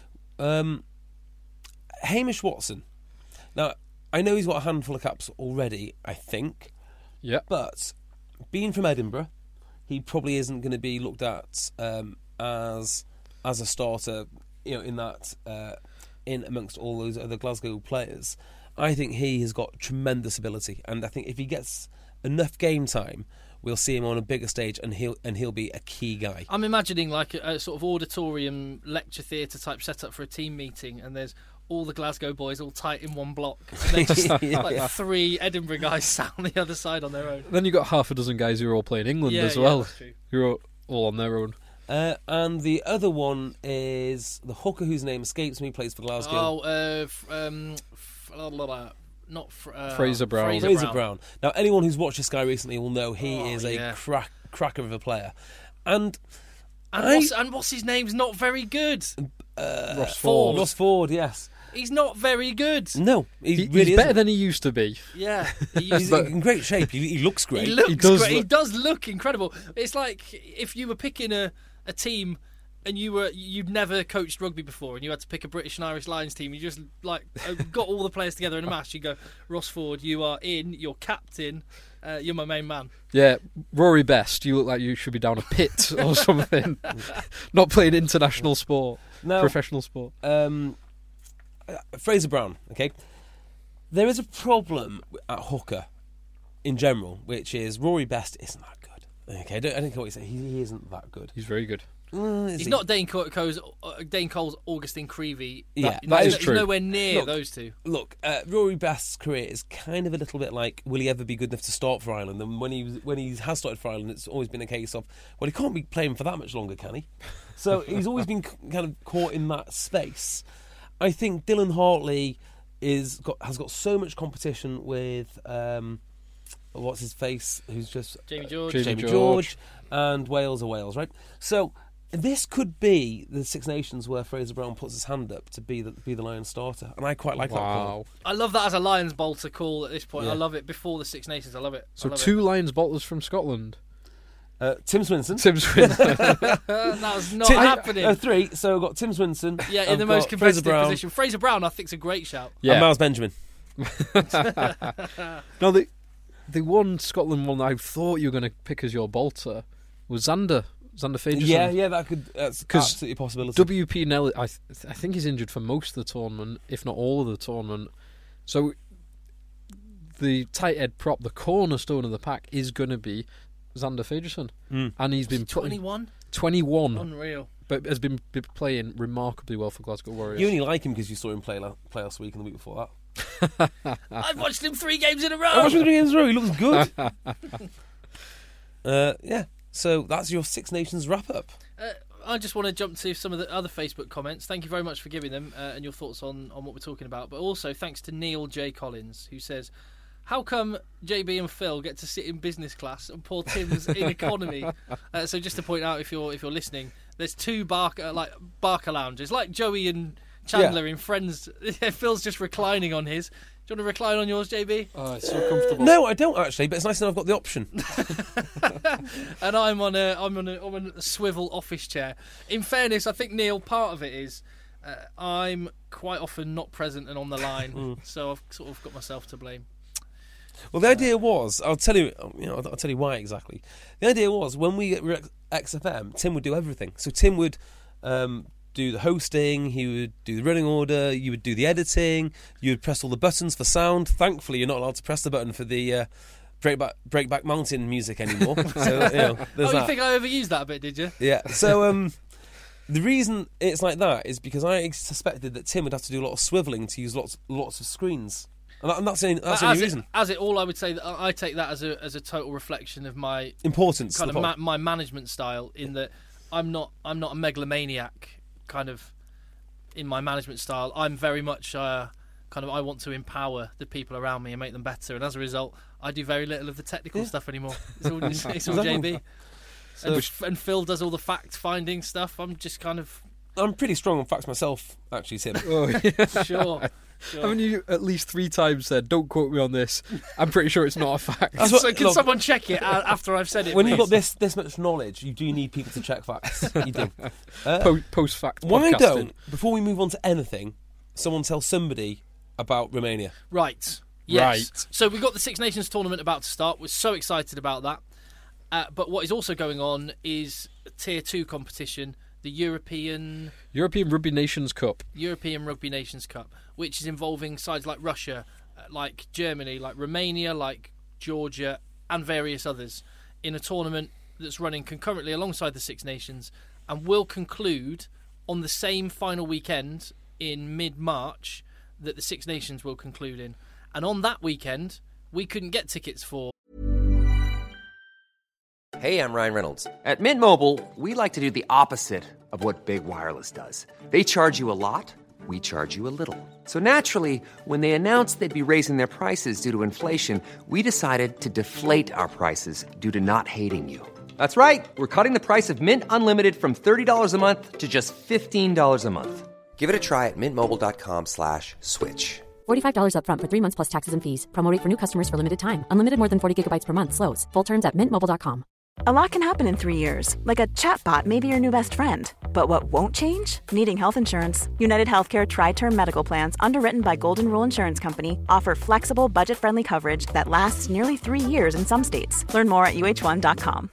Hamish Watson. Now, I know he's got a handful of caps already, I think. Yeah. But being from Edinburgh, he probably isn't going to be looked at as a starter, in amongst all those other Glasgow players. I think he has got tremendous ability, and I think if he gets enough game time, we'll see him on a bigger stage, and he'll be a key guy. I'm imagining like a sort of auditorium lecture theatre type setup for a team meeting, and there's all the Glasgow boys all tight in one block, and then just like 3 Edinburgh guys sat on the other side on their own. Then you've got half a dozen guys who are all playing England as well, who are all on their own. And the other one is the hooker whose name escapes me, plays for Glasgow. Fraser Brown. Fraser Brown. Now, anyone who's watched this guy recently will know he is a cracker of a player. And what's his name's not very good? Ross Ford. Ross Ford, yes. He's not very good. No, he's better than he used to be. Yeah, he's in great shape. He looks great. He great. He does look incredible. It's like if you were picking a team and you'd never coached rugby before and you had to pick a British and Irish Lions team. You just got all the players together in a match. You go, Ross Ford, you are in. You're captain. You're my main man. Yeah, Rory Best, you look like you should be down a pit or something. Not playing international sport, professional sport. Fraser Brown, okay? There is a problem at hooker in general, which is Rory Best isn't that good. Okay, I don't care what you say. He isn't that good. He's very good. He's not Dane Cole's Augustine Creevy. That is true. He's nowhere near those two. Look, Rory Best's career is kind of a little bit like, will he ever be good enough to start for Ireland? And when he has started for Ireland, it's always been a case of, well, he can't be playing for that much longer, can he? So he's always been kind of caught in that space. I think Dylan Hartley has got so much competition with what's his face, who's just Jamie George, and Wales are Wales, right? So this could be the Six Nations where Fraser Brown puts his hand up to be the Lions starter, and I quite like that call. I love that as a Lions bolter call at this point. Yeah. I love it before the Six Nations. I love it. So 2 Lions bolters from Scotland. Tim Swinson. That was not happening. 3. So I've got Tim Swinson. Yeah, in the most competitive position. Fraser Brown, I think, is a great shout. Yeah. And Miles Benjamin. No, the one Scotland one I thought you were going to pick as your bolter was Xander Fagerson. Yeah, that's absolutely a possibility. WP Nelly, I think he's injured for most of the tournament, if not all of the tournament. So the tight head prop, the cornerstone of the pack, is going to be Xander Fagerson. And he's been 21? 21. Unreal. But has been playing remarkably well for Glasgow Warriors. You only like him because you saw him play last week and the week before that. I've watched him 3 games in a row. I watched him 3 games in a row. He looks good. Yeah. So that's your Six Nations wrap up. I just want to jump to some of the other Facebook comments. Thank you very much for giving them and your thoughts on what we're talking about. But also thanks to Neil J. Collins, who says, how come JB and Phil get to sit in business class and poor Tim's in economy? So just to point out, if you're listening, there's 2 Barker lounges, like Joey and Chandler in Friends. Phil's just reclining on his. Do you want to recline on yours, JB? Oh, it's so comfortable. No, I don't actually, but it's nice to know I've got the option. And I'm on a swivel office chair. In fairness, I think, Neil, part of it is I'm quite often not present and on the line, so I've sort of got myself to blame. Well, the idea was, I'll tell you why exactly. The idea was when we were at XFM, Tim would do everything. So Tim would do the hosting, he would do the running order, you would do the editing, you would press all the buttons for sound. Thankfully, you're not allowed to press the button for the Breakback Mountain music anymore. So, there's that. You think I overused that a bit, did you? Yeah. So the reason it's like that is because I suspected that Tim would have to do a lot of swivelling to use lots of screens. And I'm not saying that's the only reason. As it all, I would say that I take that as a total reflection of my importance, kind of my management style. In that I'm not a megalomaniac kind of in my management style. I'm very much I want to empower the people around me and make them better. And as a result, I do very little of the technical stuff ananymore. It's all JB. And Phil does all the fact-finding stuff. I'm just kind of... I'm pretty strong on facts myself, actually, Tim. Oh, yeah. Sure. Haven't you at least 3 times said, don't quote me on this? I'm pretty sure it's not a fact. Can someone check it after I've said it, when please? you've got this much knowledge, you do need people to check facts. You do. Post-fact Why podcasting. don't, before we move on to anything, someone tell somebody about Romania? Right. Yes. Right. So we've got the Six Nations tournament about to start. We're so excited about that. But what is also going on is a Tier 2 competition, the European Rugby Nations Cup. European Rugby Nations Cup, which is involving sides like Russia, like Germany, like Romania, like Georgia, and various others in a tournament that's running concurrently alongside the Six Nations and will conclude on the same final weekend in mid-March that the Six Nations will conclude in. And on that weekend, we couldn't get tickets for... Hey, I'm Ryan Reynolds. At Mint Mobile, we like to do the opposite of what Big Wireless does. They charge you a lot, we charge you a little. So naturally, when they announced they'd be raising their prices due to inflation, we decided to deflate our prices due to not hating you. That's right. We're cutting the price of Mint Unlimited from $30 a month to just $15 a month. Give it a try at mintmobile.com/switch. $45 up front for 3 months plus taxes and fees. Promo rate for new customers for limited time. Unlimited more than 40 gigabytes per month. Slows full terms at mintmobile.com. A lot can happen in 3 years, like a chatbot may be your new best friend. But what won't change? Needing health insurance. United Healthcare Tri-Term Medical Plans, underwritten by Golden Rule Insurance Company, offer flexible, budget-friendly coverage that lasts nearly 3 years in some states. Learn more at uh1.com.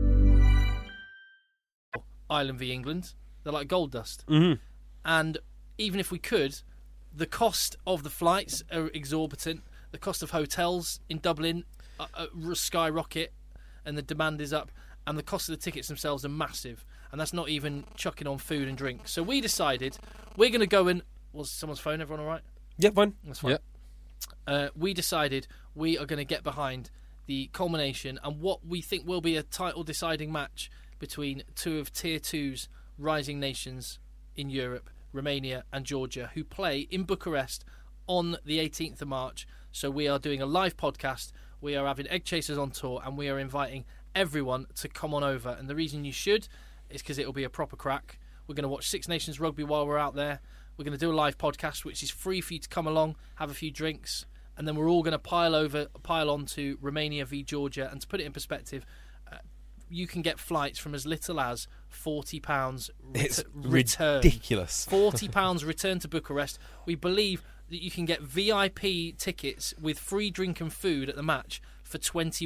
Ireland v England. They're like gold dust. Mm-hmm. And even if we could, the cost of the flights are exorbitant. The cost of hotels in Dublin skyrocket, and the demand is up, and the cost of the tickets themselves are massive, and that's not even chucking on food and drink. So we decided we're going to go and... Was someone's phone? Everyone all right? Yeah, fine. That's fine. Yeah. We decided we are going to get behind the culmination and what we think will be a title-deciding match between two of Tier 2's rising nations in Europe, Romania and Georgia, who play in Bucharest on the 18th of March. So we are doing a live podcast. We are having Egg Chasers on tour, and we are inviting everyone to come on over. And the reason you should is because it will be a proper crack. We're going to watch Six Nations rugby while we're out there. We're going to do a live podcast, which is free for you to come along, have a few drinks, and then we're all going to pile on to Romania v Georgia. And to put it in perspective, you can get flights from as little as £40 It's return. ridiculous. £40 return to Bucharest. We believe that you can get VIP tickets with free drink and food at the match for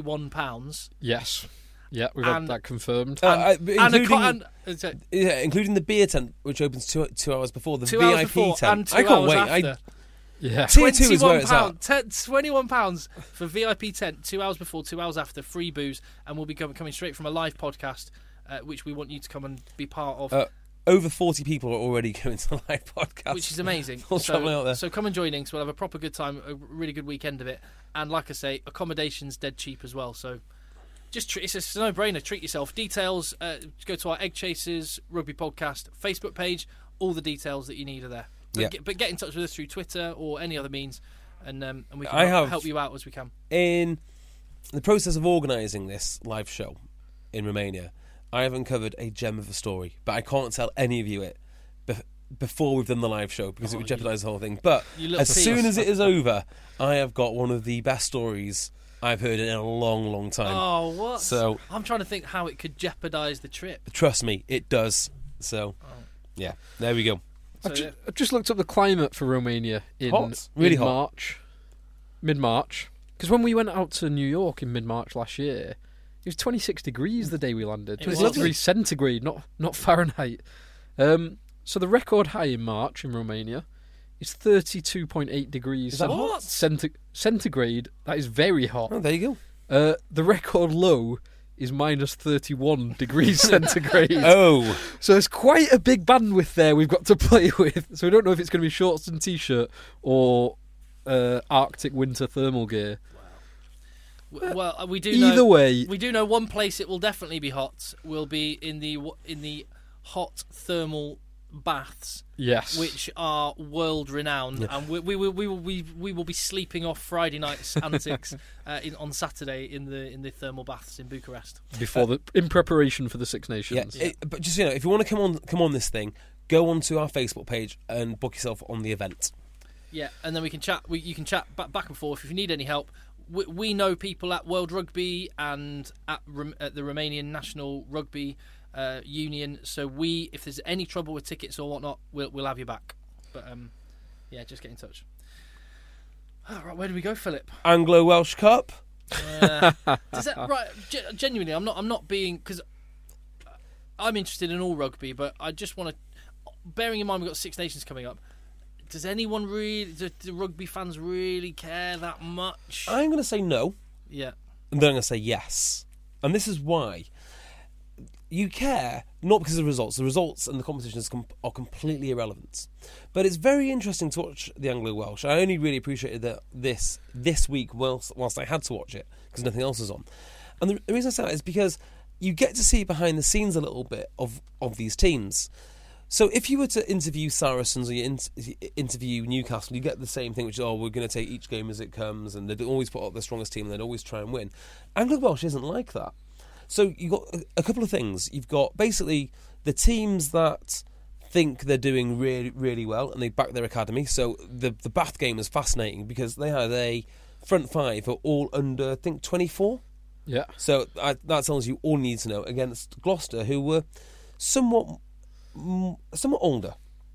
£21. Yes. Yeah, we've got that confirmed. Including the beer tent, which opens two hours before, the VIP tent. And 2 I can't hours wait. after. Yeah. Tier 2 is where it's at. £21 for VIP tent, 2 hours before, 2 hours after, free booze, and we'll be coming straight from a live podcast, which we want you to come and be part of. Over 40 people are already going to the live podcast, which is amazing. So come and join in, because we'll have a proper good time, a really good weekend of it. And like I say, accommodation's dead cheap as well. So just it's a no-brainer. Treat yourself. Details, go to our Egg Chasers Rugby Podcast Facebook page. All the details that you need are there. But get in touch with us through Twitter or any other means, and we can help you out as we can. In the process of organising this live show in Romania, I have uncovered a gem of a story, but I can't tell any of you it before we've done the live show because it would jeopardise the whole thing. But as soon as it is over, I have got one of the best stories I've heard in a long, long time. Oh, what? So I'm trying to think how it could jeopardise the trip. Trust me, it does. So, yeah, there we go. I've just looked up the climate for Romania in March, mid-March. Because when we went out to New York in mid-March last year, it was 26 degrees the day we landed. 26 degrees centigrade, not Fahrenheit. So So the record high in March in Romania is 32.8 degrees Is that hot? centigrade. That is very hot. Oh, there you go. The record low is minus 31 degrees centigrade. Oh. So it's quite a big bandwidth there we've got to play with. So we don't know if it's going to be shorts and t-shirt or Arctic winter thermal gear. Well, we do Either know, way, we do know one place it will definitely be hot. Will be in the hot thermal baths. yes, Which are world renowned, and we will be sleeping off Friday night's antics on Saturday in the thermal baths in Bucharest. in preparation for the Six Nations. Yeah, but just if you want to come on this thing, go onto our Facebook page and book yourself on the event. Yeah, and then we can chat. You can chat back and forth if you need any help. We know people at World Rugby and at the Romanian National Rugby Union. So if there's any trouble with tickets or whatnot, we'll have you back. But just get in touch. All right, where do we go, Philip? Anglo-Welsh Cup. Does that right? Genuinely, I'm not being, because I'm interested in all rugby, but I just want to. Bearing in mind we've got Six Nations coming up. Does anyone do rugby fans really care that much? I'm going to say no. Yeah. And then I'm going to say yes. And this is why. You care, not because of the results. The results and the competitions are completely irrelevant. But it's very interesting to watch the Anglo-Welsh. I only really appreciated that this week whilst I had to watch it, because nothing else is on. And the reason I say that is because you get to see behind the scenes a little bit of these teams. So if you were to interview Saracens or you interview Newcastle, you get the same thing, which is, we're going to take each game as it comes, and they'd always put up the strongest team and they'd always try and win. Anglo-Welsh isn't like that. So you've got a couple of things. You've got basically the teams that think they're doing really, really well and they back their academy. So the Bath game was fascinating because they had a front five for all under, I think, 24. Yeah. So that tells you all you need to know against Gloucester, who were somewhat older.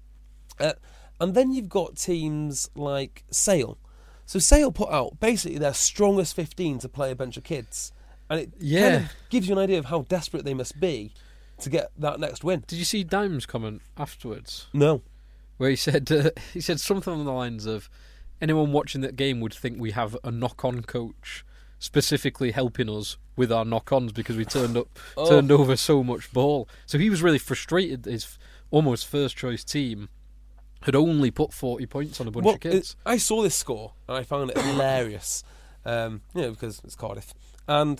And then you've got teams like Sale. So Sale put out basically their strongest 15 to play a bunch of kids. And it kind of gives you an idea of how desperate they must be to get that next win. Did you see Dime's comment afterwards? No. Where he said something along the lines of, anyone watching that game would think we have a knock-on coach specifically helping us with our knock-ons because we turned over so much ball. So he was really frustrated. His almost first-choice team had only put 40 points on a bunch of kids. I saw this score and I found it hilarious, because it's Cardiff. And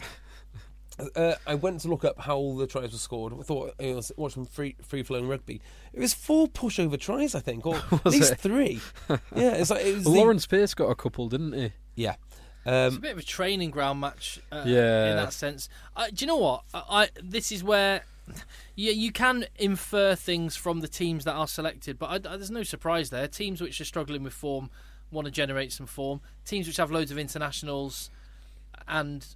I went to look up how all the tries were scored. I thought I was watching free-flowing rugby. It was 4 pushover tries, I think, or at least 3. Yeah, Lawrence Pearce got a couple, didn't he? Yeah. It's a bit of a training ground match in that sense. Do you know what? This is where you can infer things from the teams that are selected, but there's no surprise there. Teams which are struggling with form want to generate some form. Teams which have loads of internationals and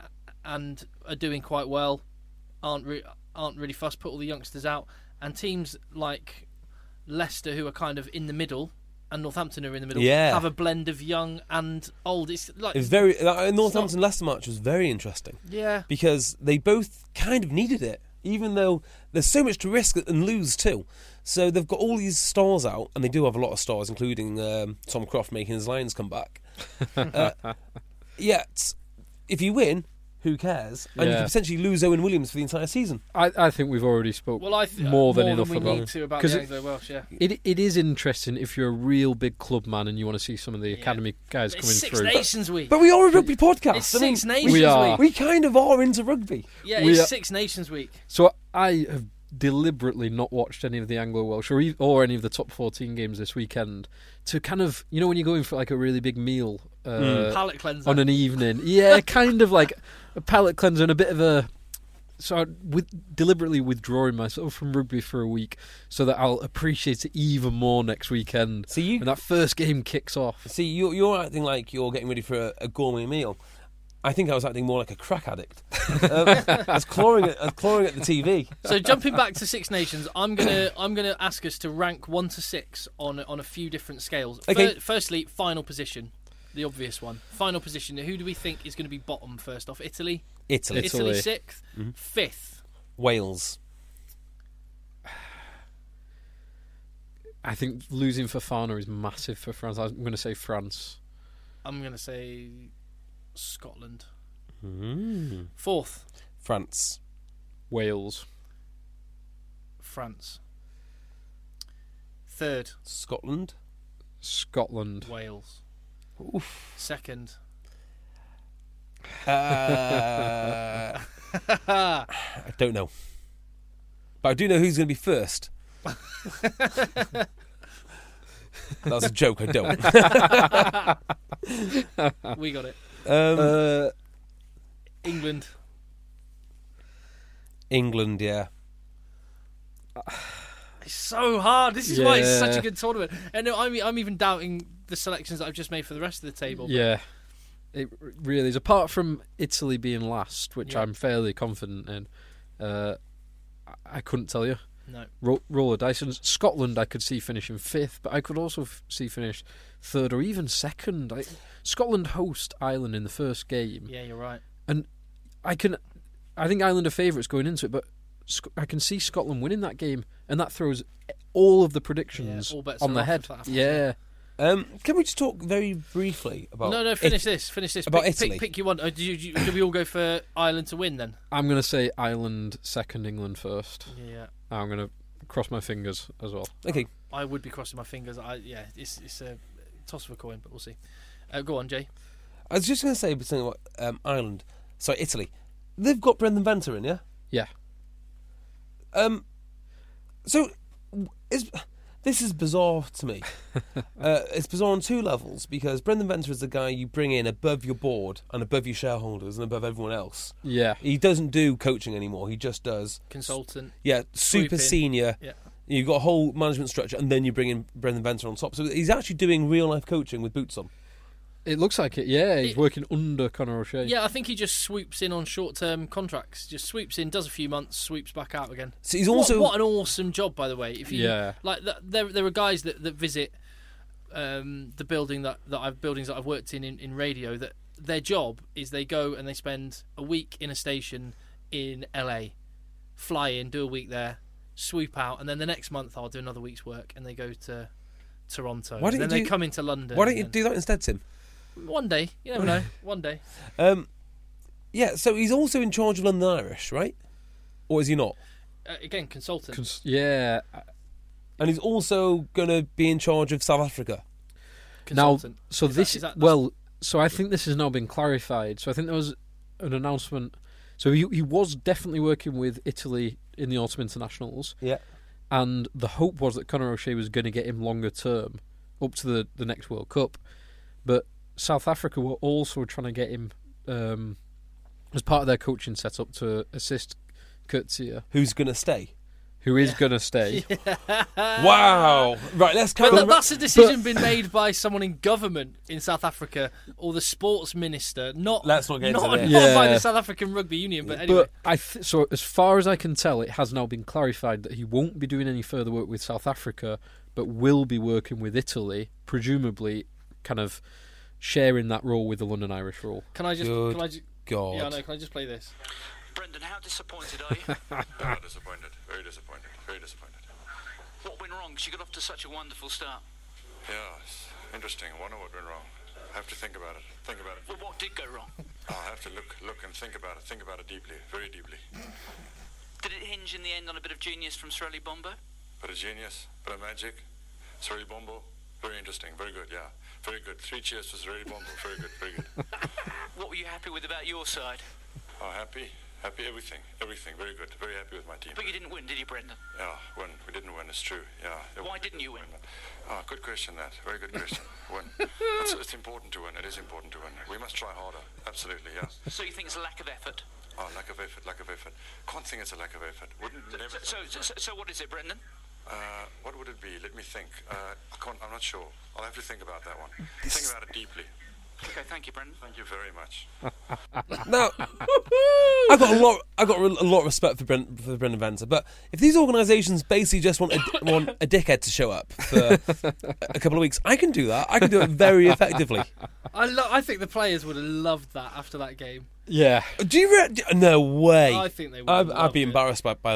are doing quite well aren't really fussed, put all the youngsters out. And teams like Leicester, who are kind of in the middle, and Northampton are in the middle, have a blend of young and old. It's very Northampton Leicester match was very interesting. Yeah, because they both kind of needed it, even though there's so much to risk and lose too. So they've got all these stars out, and they do have a lot of stars, including Tom Croft making his Lions come back. Yet, if you win, who cares? And you can potentially lose Owen Williams for the entire season. I think we've already spoke more than enough we about need to about the Anglo-Welsh. Yeah, it is interesting if you're a real big club man and you want to see some of the academy guys coming Six through. Nations Week, but we are a rugby podcast. It's Six Nations Week. We kind of are into rugby. Yeah, it's Six Nations Week. So I have deliberately not watched any of the Anglo-Welsh or any of the top 14 games this weekend to kind of, when you're going for like a really big meal palate cleanser on an evening, kind of like a palate cleanser and a bit of a, so deliberately withdrawing myself from rugby for a week so that I'll appreciate it even more next weekend when that first game kicks off. See, you're acting like you're getting ready for a gourmet meal. I think I was acting more like a crack addict. I was clawing at the TV. So jumping back to Six Nations, I'm gonna ask us to rank 1 to 6 on a few different scales. Okay. Firstly, final position, the obvious one. Final position. Who do we think is going to be bottom first off? Italy 6th. 5th. Wales. I think losing Fofana is massive for France. I'm going to say France. I'm going to say Scotland. Fourth. France. Wales. France. Third. Scotland. Scotland. Wales. Oof. Second. I don't know. But I do know who's going to be first. That's a joke, I don't. We got it. England. England, yeah. It's so hard. This is why it's such a good tournament. And I'm even doubting the selections that I've just made for the rest of the table. Yeah. It really is. Apart from Italy being last, which I'm fairly confident in, I couldn't tell you. No. Roll of dice. And Scotland I could see finishing 5th, but I could also see finish 3rd or even 2nd. Scotland host Ireland in the first game. Yeah, you're right. And I think Ireland are favourites going into it, but I can see Scotland winning that game, and that throws all of the predictions on the head. Yeah. Can we just talk very briefly about... No, finish this. About Italy. Pick you one. Do we all go for Ireland to win then? I'm going to say Ireland 2nd, England 1st. Yeah. I'm going to cross my fingers as well. Okay. I would be crossing my fingers. It's a toss of a coin, but we'll see. Go on, Jay. I was just going to say something about Ireland. Sorry, Italy. They've got Brendan Venter in, yeah? Yeah. So, this is bizarre to me. It's bizarre on 2 levels, because Brendan Venter is the guy you bring in above your board and above your shareholders and above everyone else. Yeah. He doesn't do coaching anymore. He just does... Consultant. Yeah, super senior. Yeah. You've got a whole management structure, and then you bring in Brendan Venter on top. So he's actually doing real-life coaching with boots on. It looks like it, yeah. He's working under Conor O'Shea. Yeah, I think he just swoops in on short-term contracts. Just swoops in, does a few months, swoops back out again. So he's also... What an awesome job, by the way. If you, yeah. Like, there are guys that visit the buildings that I've worked in radio, that their job is they go and they spend a week in a station in LA, fly in, do a week there, swoop out, and then the next month I'll do another week's work, and they go to Toronto. Then they come into London. Why don't you do that instead, Tim? One day, you never know. One day. Yeah, so he's also in charge of London Irish, right? Or is he not? Again, consultant. Yeah. And he's also going to be in charge of South Africa. Consultant. Now, so so I think this has now been clarified. So I think there was an announcement. So he was definitely working with Italy in the Autumn Internationals. Yeah. And the hope was that Conor O'Shea was going to get him longer term, up to the next World Cup. But South Africa were also trying to get him as part of their coaching setup to assist Coetzee. Who's going to stay? Who is going to stay. Wow. Right, let's carry on. That's a decision been made by someone in government in South Africa, or the sports minister, Let's not get into this. Not by the South African Rugby Union, but anyway. But so as far as I can tell, it has now been clarified that he won't be doing any further work with South Africa, but will be working with Italy, presumably kind of sharing that role with the London Irish role. Can I just... God. Yeah, I know. Can I just play this? Brendan, how disappointed are you? Very disappointed. Very disappointed. Very disappointed. What went wrong? 'Cause you got off to such a wonderful start. Yeah, it's interesting. I wonder what went wrong. I have to think about it. Think about it. Well, what did go wrong? I'll have to look and think about it. Think about it deeply. Very deeply. Did it hinge in the end on a bit of genius from Sreli Bombo? Bit of genius, bit of magic. Sreli Bombo, very interesting. Very good, yeah. Very good. 3 cheers for Sreli Bombo. Very good, very good. What were you happy with about your side? Oh, happy, everything, very good, very happy with my team. But you didn't win, did you, Brendan? Yeah, we didn't win, it's true, yeah. Why didn't you win? Oh, good question, that, very good question. Win. It's important to win, it is important to win. We must try harder, absolutely, yeah. So you think it's a lack of effort? Oh, lack of effort. Can't think it's a lack of effort. So what is it, Brendan? What would it be? Let me think. I'm not sure. I'll have to think about that one. Think about it deeply. Okay, thank you, Brendan. Thank you very much. Now, I've got a lot of respect for Brendan Venter, but if these organisations basically just want a dickhead to show up for a couple of weeks, I can do that. I can do it very effectively. I think the players would have loved that after that game. Yeah. Do you? No way. I think they would. I'd be embarrassed by that.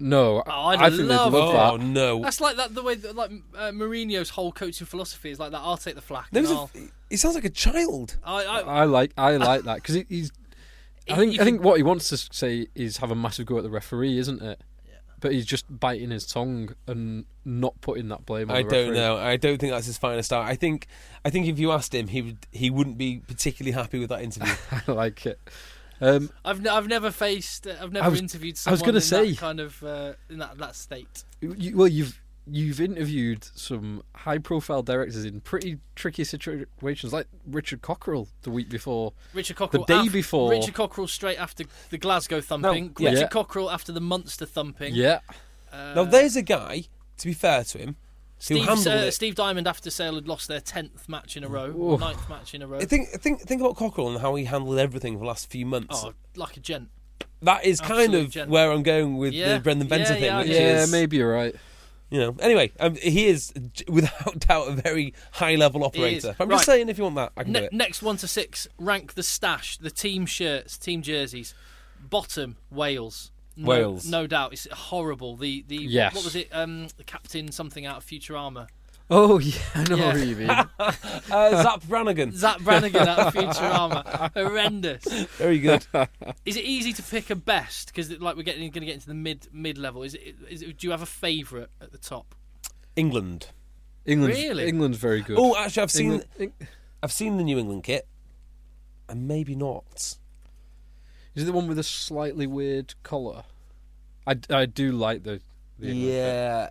No, I think they'd love that. Oh no, That's like that. The way that, Mourinho's whole coaching philosophy is like that. I'll take the flak. He sounds like a child. I like that because he's. I think what he wants to say is have a massive go at the referee, isn't it? Yeah. But he's just biting his tongue and not putting that blame on the referee. I don't know. I don't think that's his finest art. I think if you asked him, he wouldn't be particularly happy with that interview. I like it. I've never interviewed someone that kind of in that state. You've interviewed some high-profile directors in pretty tricky situations, like Richard Cockerell the week before. Richard Cockerell the day before. Richard Cockerell straight after the Glasgow thumping. No, yeah. Richard Cockerell after the Munster thumping. Yeah. Now there's a guy, to be fair to him, Steve Diamond after Sale had lost their 10th match in a row, or 9th match in a row. Think about Cockerell and how he handled everything for the last few months. Oh, like a gent. That is kind of gent. Where I'm going with the Brendan Venter thing. Which is, maybe you're right. Anyway, he is without doubt a very high-level operator. I'm just saying, if you want that, I can do it. Next 1 to 6, rank the stash, the team shirts, team jerseys. Bottom, Wales. Wales, no doubt, it's horrible. Yes. What was it? The captain something out of Futurama. Oh yeah, I know what you mean. Zap Brannigan. Zap Brannigan out of Futurama. Horrendous. Very good. Is it easy to pick a best? Because we're going to get into the mid level. Is it? Do you have a favourite at the top? England. Really? England's very good. Oh, actually, I've seen the New England kit, and maybe not. Is it the one with a slightly weird collar? I do like the yeah,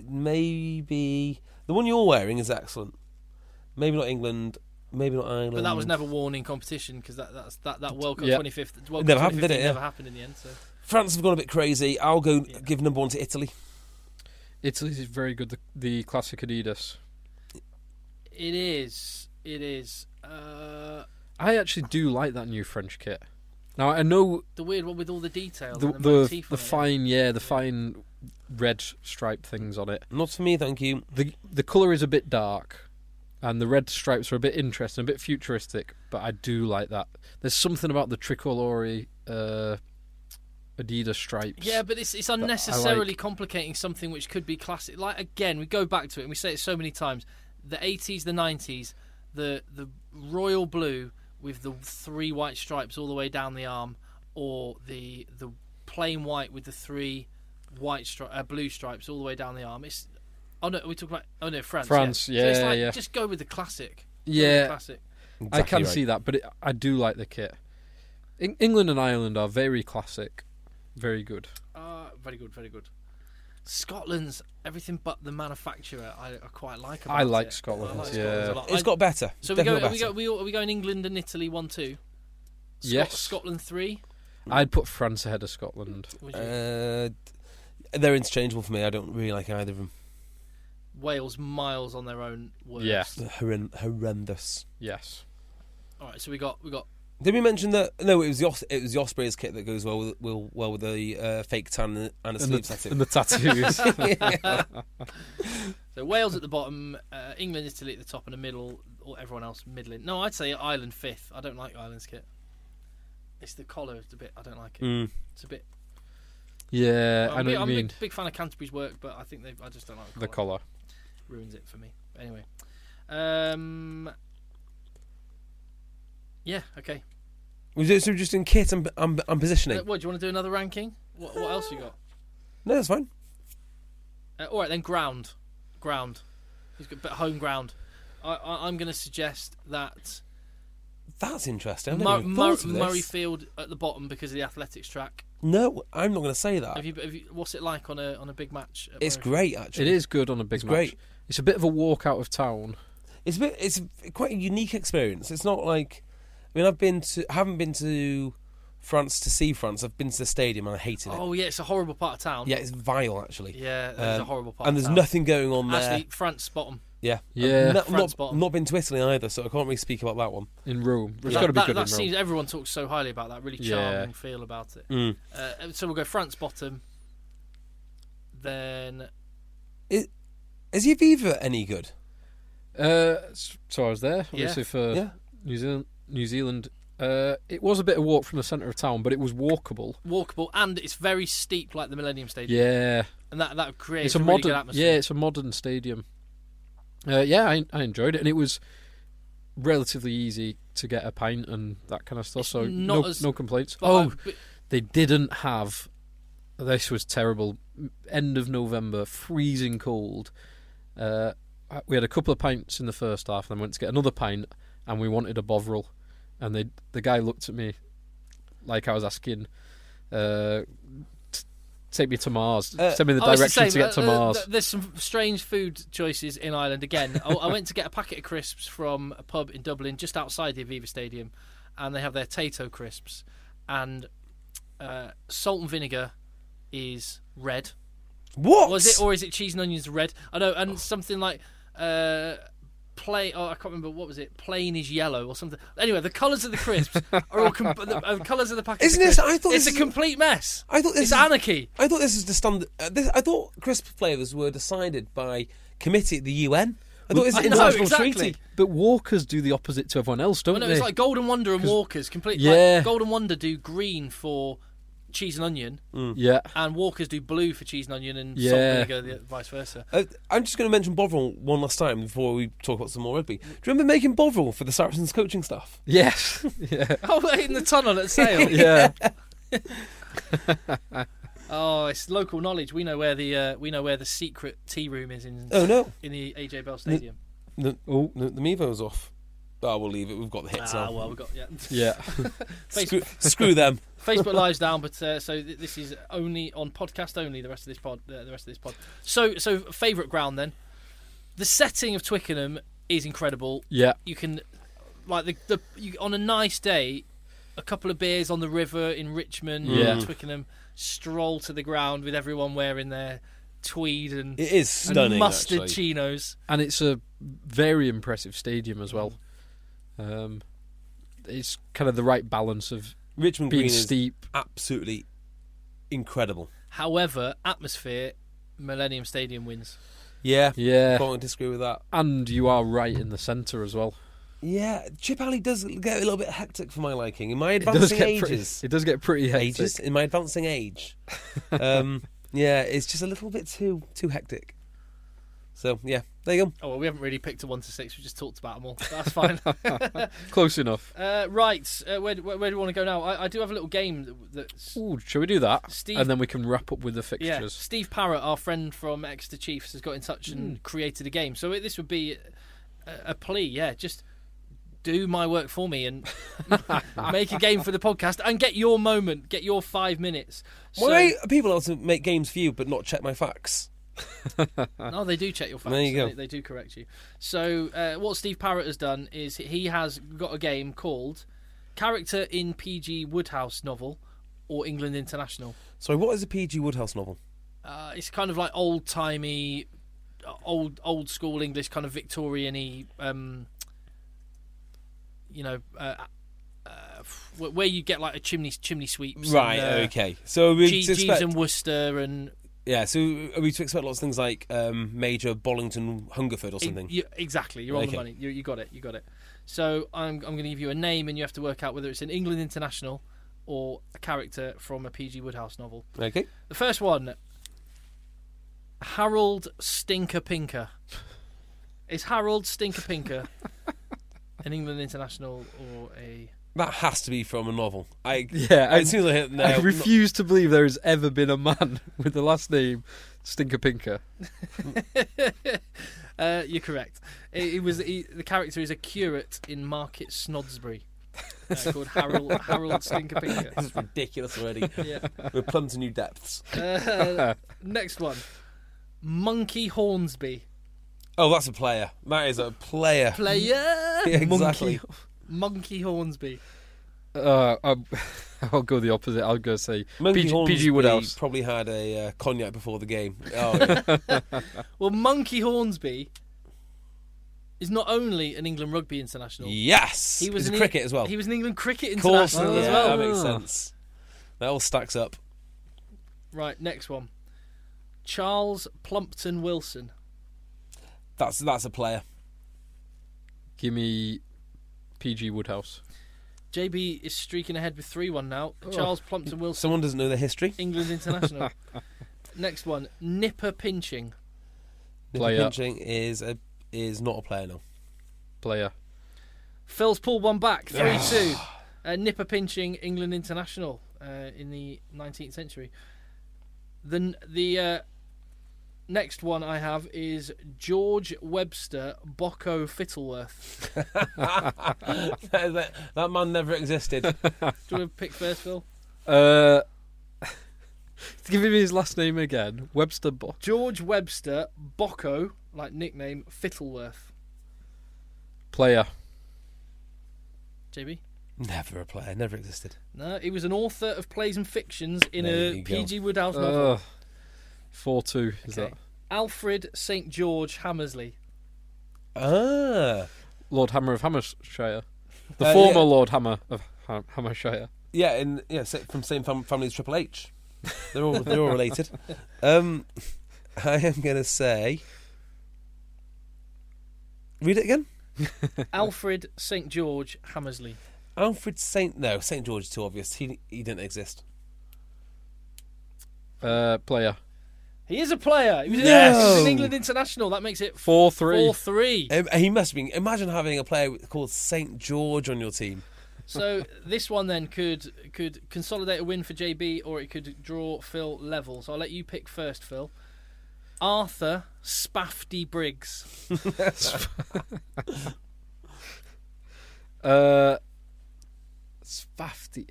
maybe the one you're wearing is excellent. Maybe not England, maybe not Ireland. But that was never worn in competition because that World Cup 25th World Cup never happened, did it? Never happened in the end. So France have gone a bit crazy. I'll go give number 1 to Italy. Italy's very good. The classic Adidas. It is. I actually do like that new French kit. Now I know the weird one with all the detail, the fine red stripe things on it. Not for me, thank you. The colour is a bit dark, and the red stripes are a bit interesting, a bit futuristic. But I do like that. There's something about the tricolore Adidas stripes. Yeah, but it's unnecessarily complicating something which could be classic. Like again, we go back to it and we say it so many times. The 80s, the 90s, the royal blue with the 3 white stripes all the way down the arm, or the plain white with the 3 blue stripes all the way down the arm. It's France. France, yeah. So it's just go with the classic. Yeah, exactly I can right. see that, but I do like the kit. England and Ireland are very classic, very good. Very good, very good. Scotland's everything but the manufacturer. I quite like. I like Scotland. Yeah, it's got better. So are we going England and Italy 1-2? Yes. Scotland 3. I'd put France ahead of Scotland. They're interchangeable for me. I don't really like either of them. Wales miles on their own words. Yeah, horrendous. Yes. All right, so we got. Did we mention that? No, it was the Ospreys kit that goes well with the fake tan and a sleeve tattoo and the tattoos. So Wales at the bottom, England, Italy at the top, and the middle, or everyone else middling. No, I'd say Ireland 5th. I don't like Ireland's kit. It's the collar. It's a bit. I don't like it. It's a bit. Yeah, I know what you mean. I'm a big fan of Canterbury's work, but I think I just don't like the collar. Ruins it for me. Anyway. Yeah, okay. Was it so just in kit and positioning? What, do you want to do another ranking? What else you got? No, that's fine. All right, then ground. He's got home ground. I'm going to suggest that... That's interesting. I've never even thought of this. Murrayfield at the bottom because of the athletics track. No, I'm not going to say that. Have you, what's it like on a big match? It's great, actually. It is good on a big match. Great. It's a bit of a walk out of town. It's quite a unique experience. It's not like... I mean, I haven't been to France to see France. I've been to the stadium and I hated it. Oh yeah, it's a horrible part of town. Yeah, it's vile actually. Yeah, it's a horrible part. And there's nothing going on there. Actually, France bottom. Yeah. France bottom. Not been to Italy either, so I can't really speak about that one. In Rome, it's got to be good in Rome. Everyone talks so highly about that. Really charming feel about it. So we'll go France bottom. Then is Aviva any good? So I was there obviously for New Zealand It was a bit of walk from the centre of town, but it was walkable. Walkable, and it's very steep, like the Millennium Stadium. Yeah, and that creates it's a really modern good atmosphere. Yeah, it's a modern stadium. I enjoyed it, and it was relatively easy to get a pint and that kind of stuff. So no complaints. But they didn't have. This was terrible. End of November, freezing cold. We had a couple of pints in the first half, and then went to get another pint, and we wanted a Bovril. And the guy looked at me like I was asking, take me to Mars. Send me the direction to get to Mars. There's some strange food choices in Ireland. Again, I went to get a packet of crisps from a pub in Dublin just outside the Aviva Stadium, and they have their Tato crisps. And salt and vinegar is red. What? Was it, or is it cheese and onions red? I know, and something like... I can't remember, what was it? Plain is yellow or something. Anyway, the colours of the crisps are all the colours of the packet. Isn't this? I thought it's a complete mess. I thought it's anarchy. I thought this was the standard. I thought crisp flavours were decided by committee at the UN. I thought it was an international treaty. But Walkers do the opposite to everyone else, don't they? It's like Golden Wonder and Walkers. Completely. Yeah. Like Golden Wonder do green for cheese and onion. Yeah. And Walkers do blue for cheese and onion, and salt and vinegar, vice versa. I'm just going to mention Bovril one last time before we talk about some more rugby. Do you remember making Bovril for the Saracens coaching staff? Yes. Yeah. Oh, in the tunnel at Sale. Yeah. Oh, it's local knowledge. We know where the secret tea room is in. Oh no! In the AJ Bell Stadium. The Mevo's off. Oh, we'll leave it. We've got the hits now. Well, we've got yeah. Screw them. Facebook Live's down, but so this is only on podcast only. The rest of this pod. So favourite ground then. The setting of Twickenham is incredible. Yeah. You can on a nice day, a couple of beers on the river in Richmond, Twickenham, stroll to the ground with everyone wearing their tweed and it is stunning, and mustard actually. chinos, and it's a very impressive stadium as well. It's kind of the right balance of Richmond being Green steep, is absolutely incredible. However, atmosphere, Millennium Stadium wins. Yeah. Can't disagree with that. And you are right in the centre as well. Yeah, Chip Alley does get a little bit hectic for my liking. In my advancing ages, it does get pretty hectic. In my advancing age, it's just a little bit too hectic. So yeah, there you go. Oh well, we haven't really picked a 1 to 6. We just talked about them all. That's fine. Close enough. Right, where do we want to go now? I do have a little game that's. Ooh, shall we do that? Steve, and then we can wrap up with the fixtures. Yeah, Steve Parrott, our friend from Exeter Chiefs, has got in touch and created a game. So this would be a plea. Yeah, just do my work for me and make a game for the podcast and get your moment, get your 5 minutes. Why are people able to make games for you but not check my facts? No, they do check your facts. There you go. They do correct you. So what Steve Parrott has done is he has got a game called Character in P.G. Wodehouse Novel or England International. Sorry, what is a P.G. Wodehouse novel? It's kind of like old-timey, old school English, kind of Victorian-y, where you get like a chimney sweeps. Right, and, okay. So Jeeves and Worcester and... Yeah, so are we to expect lots of things like Major Bollington Hungerford or something? Exactly, you're on the money. You got it. So I'm going to give you a name and you have to work out whether it's an England International or a character from a P.G. Wodehouse novel. Okay. The first one, Harold Stinker Pinker. Is Harold Stinker Pinker an England International or a... That has to be from a novel. As soon as I hit I refuse to believe there has ever been a man with the last name Stinker Pinker. You're correct. The character is a curate in Market Snodsbury called Harold Stinker Pinker. This is ridiculous already. Yeah. We're plumbing to new depths. Next one, Monkey Hornsby. Oh, that's a player. That is a player. Yeah, exactly. Monkey Hornsby. I'll go the opposite. I'll go say PG Wodehouse. Probably had a cognac before the game. Oh, yeah. Well, Monkey Hornsby is not only an England rugby international. Yes, he was in cricket as well. He was an England cricket international as well. That makes sense. That all stacks up. Right, next one, Charles Plumpton Wilson. That's a player. Give me P.G. Wodehouse. JB is streaking ahead with 3-1 now. Charles Plumpton Wilson. Someone doesn't know their history. England international. Next one, nipper pinching. Player. Nipper pinching is not a player now. Player. Phil's pulled one back, 3-2. Nipper pinching, England international in the 19th century. The next one I have is George Webster Bocco Fittleworth. That man never existed. Do you want to pick first, Phil? Give me his last name again. Webster George Webster Bocco, like nickname, Fittleworth. Player. JB? Never a player. Never existed. No, he was an author of plays and fictions in There a you go. P.G. Wodehouse novel. 4-2 is that? Alfred St. George Hammersley. Ah. Lord Hammer of Hammershire. The former Lord Hammer of Hammershire. Yeah, from same family as Triple H. They're all related. I am going to say. Read it again. Alfred St. George Hammersley. St. George is too obvious. He didn't exist. Player. He is a player. He was an England international. That makes it 4-3. 4-3. He must have been. Imagine having a player called St. George on your team. So this one then could consolidate a win for JB, or it could draw Phil level. So I'll let you pick first, Phil. Arthur Spafty Briggs. Spafty.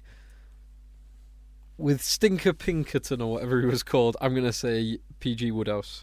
With Stinker Pinkerton or whatever he was called, I'm going to say P.G. Wodehouse.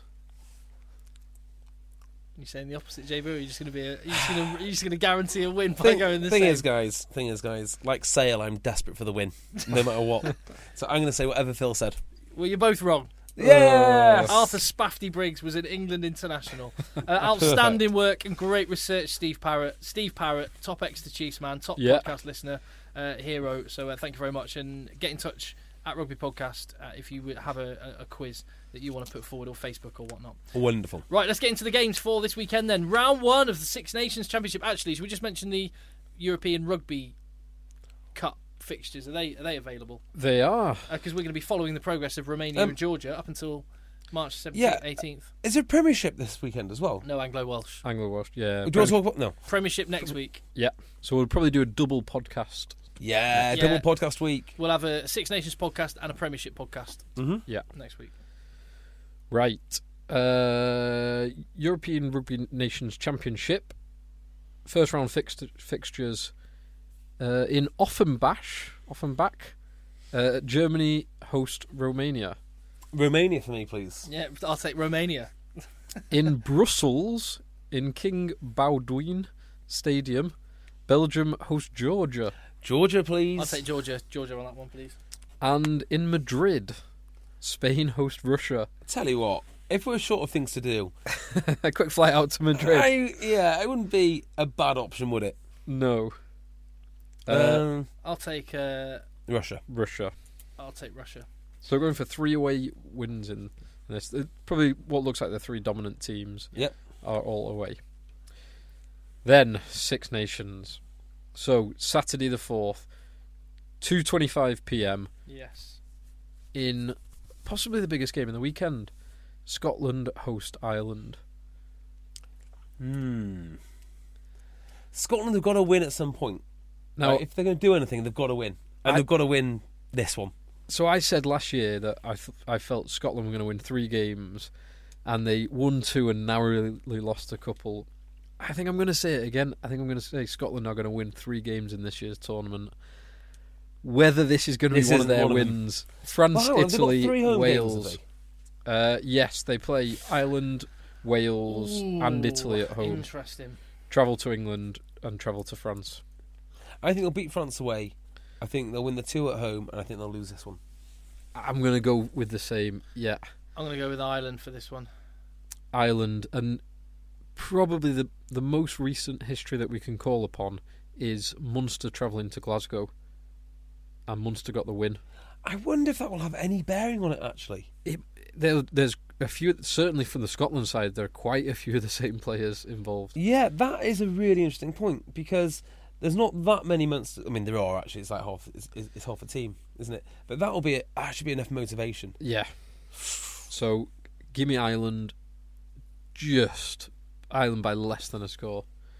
You saying the opposite, JB? Or are you just going to be? You're just going to guarantee a win by going the same? Thing is, guys. Like Sale, I'm desperate for the win, no matter what. So I'm going to say whatever Phil said. Well, you're both wrong. Yes! Arthur Spafty Briggs was an England international. Outstanding work and great research, Steve Parrott. Steve Parrott, top Exeter Chiefs man, top podcast listener, hero. So thank you very much, and get in touch at Rugby Podcast if you have a quiz that you want to put forward, or Facebook or whatnot. Wonderful. Right, let's get into the games for this weekend then. Round 1 of the Six Nations Championship. Actually, should we just mention the European Rugby Cup fixtures? Are they available? They are. Because we're going to be following the progress of Romania and Georgia up until March 17th, 18th. Is there a Premiership this weekend as well? No, Anglo-Welsh. Anglo-Welsh, yeah. Do you want to talk about... No. Premiership next week. Yeah. So we'll probably do a double podcast. Yeah, double podcast week. We'll have a Six Nations podcast and a Premiership podcast next week. Right. European Rugby Nations Championship. First round fixtures in Offenbach. Germany host Romania. Romania for me, please. Yeah, I'll take Romania. In Brussels, in King Baudouin Stadium, Belgium host Georgia. Georgia, please. I'll take Georgia. Georgia on that one, please. And in Madrid, Spain host Russia. Tell you what, if we're short of things to do... a quick flight out to Madrid. It wouldn't be a bad option, would it? No. I'll take... Russia. I'll take Russia. So we're going for 3 away wins in this. Probably what looks like the 3 dominant teams are all away. Then, Six Nations. So, Saturday the 4th, 2:25 p.m. Yes. In possibly the biggest game in the weekend. Scotland host Ireland. Scotland have got to win at some point. Now, if they're going to do anything, they've got to win. And they've got to win this one. So I said last year that I felt Scotland were going to win 3 games, and they won 2 and narrowly lost a couple. I think I'm going to say it again. I think I'm going to say Scotland are going to win 3 games in this year's tournament. Whether this is going to be one of their wins. France, Italy, Wales. Yes, they play Ireland, Wales, and Italy at home. Interesting. Travel to England and travel to France. I think they'll beat France away. I think they'll win the 2 at home, and I think they'll lose this one. I'm going to go with the same, yeah. I'm going to go with Ireland for this one. Ireland, and probably the most recent history that we can call upon is Munster travelling to Glasgow, and Munster got the win. I wonder if that will have any bearing on it, actually. There's a few, certainly from the Scotland side, there are quite a few of the same players involved. Yeah, that is a really interesting point, because There's not that many months. I mean, there are actually. It's like half. It's half a team, isn't it? But that'll be actually be enough motivation. Yeah. So, give me Ireland. Just Ireland by less than a score.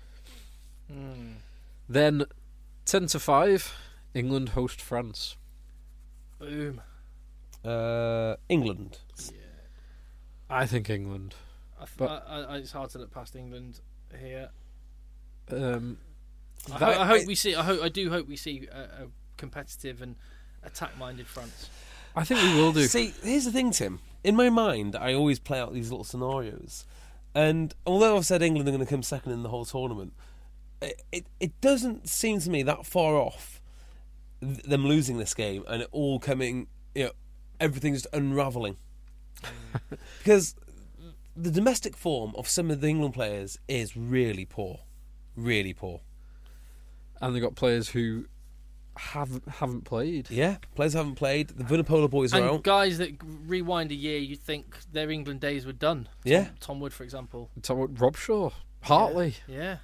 Then 10-5, England host France. Boom. England. Yeah. I think England. It's hard to look past England here. I do hope we see a competitive and attack-minded France. I think we will do. See, here's the thing, Tim. In my mind, I always play out these little scenarios, and although I've said England are going to come second in the whole tournament, it doesn't seem to me that far off them losing this game and it all coming, everything's just unravelling. Because the domestic form of some of the England players is really poor. Really poor. And they've got players who haven't played. Yeah, players haven't played. The Vunipola boys are out. And guys that rewind a year, you'd think their England days were done. Tom Wood, for example. Tom Wood, Rob Shaw, Hartley. Yeah.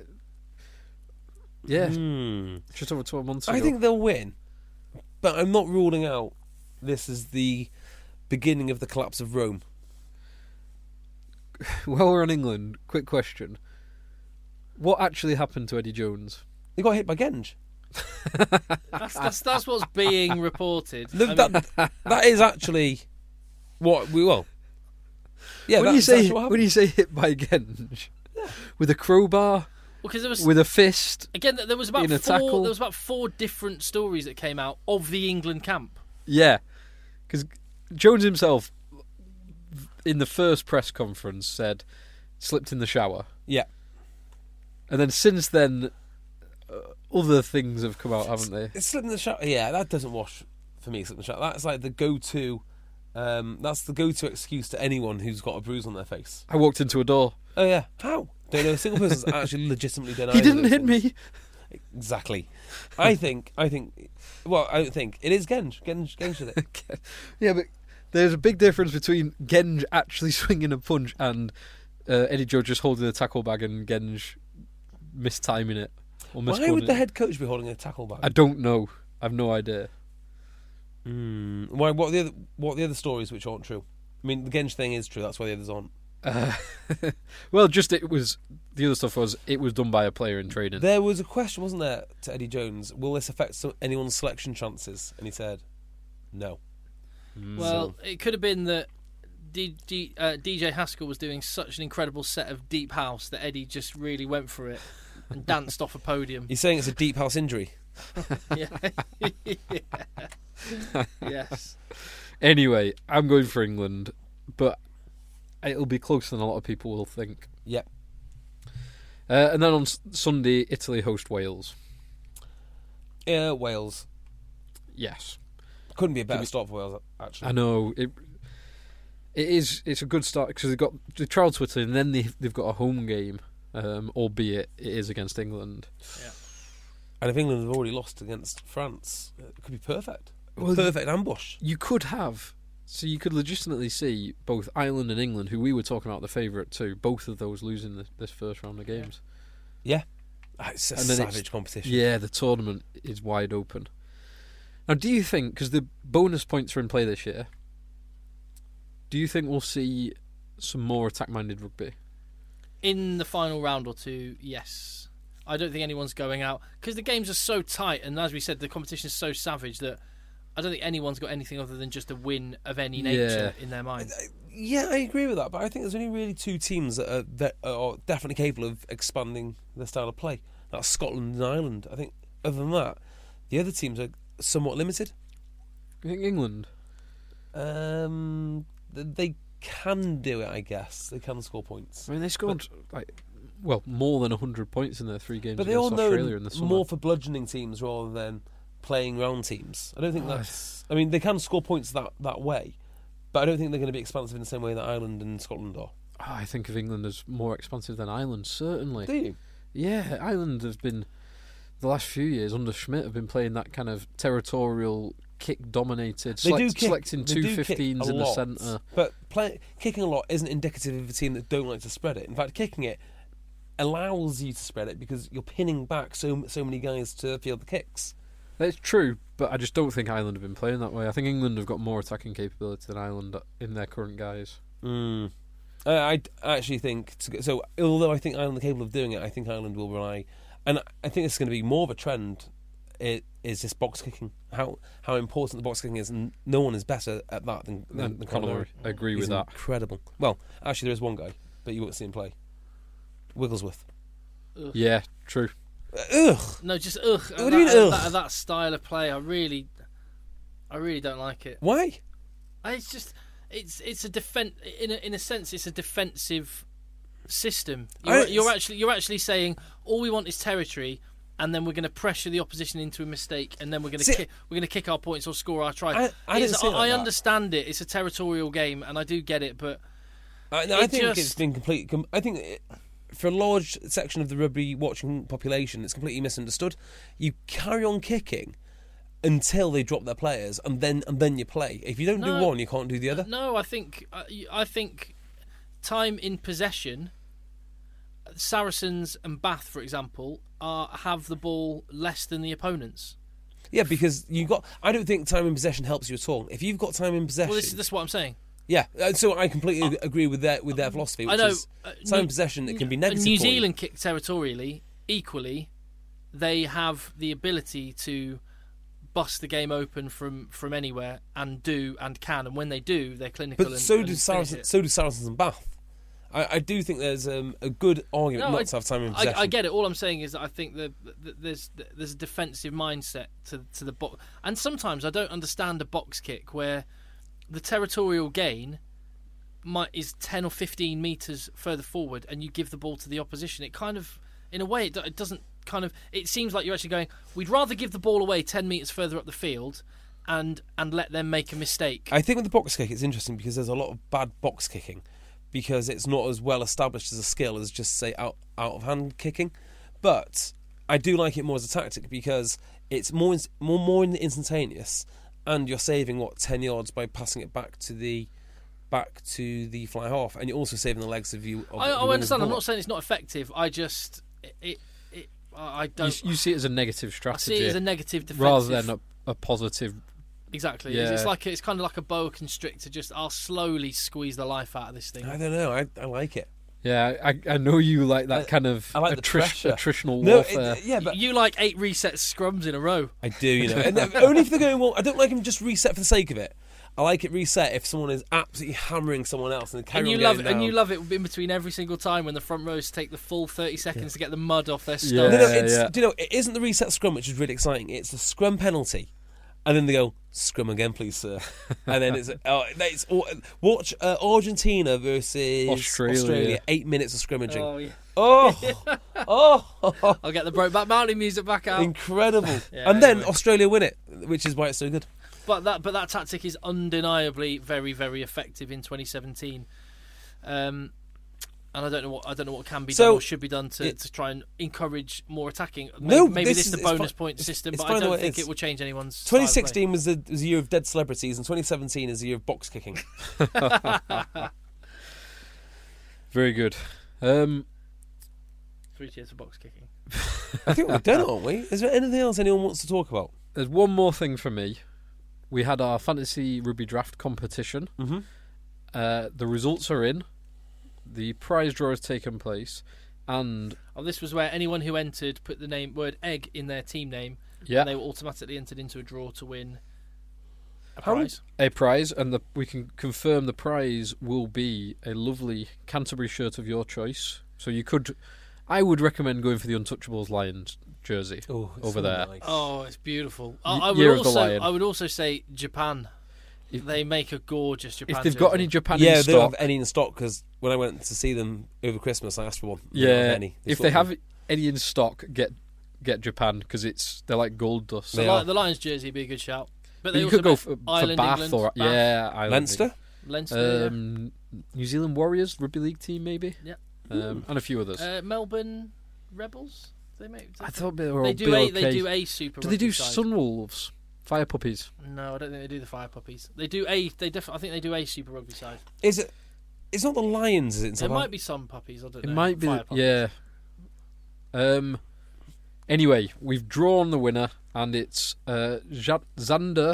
Just over 12 months ago. I think they'll win, but I'm not ruling out this is the beginning of the collapse of Rome. While we're on England, quick question. What actually happened to Eddie Jones? He got hit by Genge. That's what's being reported. Look, that is actually what we will. Yeah, when you say hit by Genge, with a crowbar, because there was with a fist. Again, there was about tackle. There was about 4 different stories that came out of the England camp. Yeah, because Jones himself, in the first press conference, said slipped in the shower. Yeah, and then since then, other things have come out, haven't they? It's slipped in the shower. Yeah, that doesn't wash for me. Slip in the shower. That's like the go-to. That's the go-to excuse to anyone who's got a bruise on their face. I walked into a door. Oh yeah, how? Don't know a single person's actually legitimately done. He didn't hit me. Exactly. I think. Well, I don't think it is Genge. Genge did it. Yeah, but there's a big difference between Genge actually swinging a punch and Eddie Jones just holding a tackle bag and Genge mistiming it. Why would the head coach be holding a tackle bag? I don't know. I have no idea. Why? What are the other stories which aren't true? I mean, the Genge thing is true. That's why the others aren't. Well, the other stuff was it was done by a player in training. There was a question, wasn't there, to Eddie Jones? Will this affect anyone's selection chances? And he said, no. Well, it could have been that DJ Haskell was doing such an incredible set of deep house that Eddie just really went for it and danced off a podium. You're saying it's a deep house injury? Yeah. Yes. Anyway, I'm going for England, but it'll be closer than a lot of people will think. Yep. And then on Sunday, Italy host Wales. Yeah, Wales. Yes. Couldn't be a better start for Wales, actually. I know. It is. It's a good start because they've got the trial to Italy and then they've got a home game, albeit it is against England. Yeah. And if England have already lost against France, it could be perfect. Perfect ambush. You could have. So you could legitimately see both Ireland and England, who we were talking about the favourite too, both of those losing this first round of games. Yeah. It's a savage competition. Yeah, the tournament is wide open. Now, do you think, because the bonus points are in play this year, do you think we'll see some more attack-minded rugby? In the final round or two, yes. I don't think anyone's going out, because the games are so tight, and as we said, the competition is so savage that I don't think anyone's got anything other than just a win of any nature in their mind. Yeah, I agree with that, but I think there's only really 2 teams that are definitely capable of expanding their style of play. That's Scotland and Ireland. I think other than that, the other teams are somewhat limited. You think England? They can do it, I guess. They can score points. I mean, they scored more than 100 points in their 3 games but they against all Australia in the summer. More for bludgeoning teams rather than playing round teams. I don't think that's... I mean, they can score points that way, but I don't think they're going to be expansive in the same way that Ireland and Scotland are. I think of England as more expansive than Ireland, certainly. Do you? Yeah, Ireland have been, the last few years under Schmidt, have been playing that kind of territorial, kick-dominated, selecting 2 15s in the centre. But kicking a lot isn't indicative of a team that don't like to spread it. In fact, kicking it allows you to spread it because you're pinning back so many guys to field the kicks. That's true, but I just don't think Ireland have been playing that way. I think England have got more attacking capability than Ireland in their current guys. I actually think so. Although I think Ireland are capable of doing it, I think Ireland will rely, and I think it's going to be more of a trend. It is just box kicking. How important the box kicking is, and no one is better at that than Conor. I agree with that. Incredible. Well, actually, there is one guy, but you won't see him play. Wigglesworth. Ugh. Yeah, true. Ugh. No, just ugh. What do you mean, ugh? That style of play, I really don't like it. Why? It's just it's a in a sense it's a defensive system. You're actually saying all we want is territory, and then we're going to pressure the opposition into a mistake, and then we're going to kick our points or score our try. I understand it. It's a territorial game, and I do get it, but I think it's been completely. I think for a large section of the rugby watching population, it's completely misunderstood. You carry on kicking until they drop their players, and then you play. If you don't do one, you can't do the other. No, I think time in possession. Saracens and Bath, for example, have the ball less than the opponents. Yeah, because I don't think time in possession helps you at all. If you've got time in possession, well, this is what I'm saying. Yeah, so I completely agree with their philosophy. Which is time in possession, it can be negative. New Zealand kick territorially. Equally, they have the ability to bust the game open from anywhere and can, and when they do, they're clinical. But so do Saracens and Bath. I do think there's a good argument not to have time in possession. I get it. All I'm saying is that I think that there's a defensive mindset to the box, and sometimes I don't understand a box kick where the territorial gain is 10 or 15 metres further forward, and you give the ball to the opposition. It kind of, in a way, it doesn't kind of. It seems like you're actually going, we'd rather give the ball away 10 metres further up the field and let them make a mistake. I think with the box kick, it's interesting because there's a lot of bad box kicking because it's not as well established as a skill as just, say, out of hand kicking. But I do like it more as a tactic because it's more instantaneous. And you're saving 10 yards by passing it back to the fly half, and you're also saving the legs of you. I understand. I'm not saying it's not effective. I just I don't. You see it as a negative strategy. I see it as a negative defensive rather than a positive. Exactly. Yeah. It's kind of like a boa constrictor. Just I'll slowly squeeze the life out of this thing. I don't know. I like it. Yeah, I know you like that kind of I like attritional warfare. But you like 8 reset scrums in a row. I do, and only if they're going well. I don't like them just reset for the sake of it. I like it reset if someone is absolutely hammering someone else and carry on going down. And you love it in between every single time when the front rows take the full 30 seconds to get the mud off their stuff. It isn't the reset scrum which is really exciting. It's the scrum penalty. And then they go, scrum again, please, sir. And then watch Argentina versus Australia. 8 minutes of scrimmaging. Oh, yeah. I'll get the Brokeback Mountain music back out. Incredible. Then Australia win it, which is why it's so good. But that tactic is undeniably very, very effective in 2017. And I don't know what can be done or should be done to try and encourage more attacking. Maybe this is the bonus point system, but I don't think it will change anyone's. 2016 was the year of dead celebrities, and 2017 is the year of box kicking. Very good. 3 cheers for box kicking. I think we're done, aren't we? Is there anything else anyone wants to talk about? There's one more thing for me. We had our fantasy rugby draft competition. Mm-hmm. The results are in. The prize draw has taken place, and this was where anyone who entered put the word egg in their team name, and they were automatically entered into a draw to win a prize. And we can confirm the prize will be a lovely Canterbury shirt of your choice. So I would recommend going for the Untouchables Lions jersey over there. Nice. Oh, it's beautiful. I would also say Japan. They make a gorgeous Japan. If they've got any Japan in stock. Yeah, they don't have any in stock because when I went to see them over Christmas, I asked for one. Yeah, if they have any in stock, get Japan because they're like gold dust. The Lions jersey would be a good shout. But you could go for Ireland, Bath England, Ireland, Leinster. New Zealand Warriors rugby league team maybe. Yeah, and a few others. Melbourne Rebels. I thought they were They do okay. a super. Do they do side. Sunwolves? Fire Puppies? No, I don't think they do the Fire Puppies. They do I think they do a Super Rugby side. Is it? It's not the Lions, is it? There might be some puppies. I don't know. It might be. Yeah. Anyway, we've drawn the winner, and it's Xander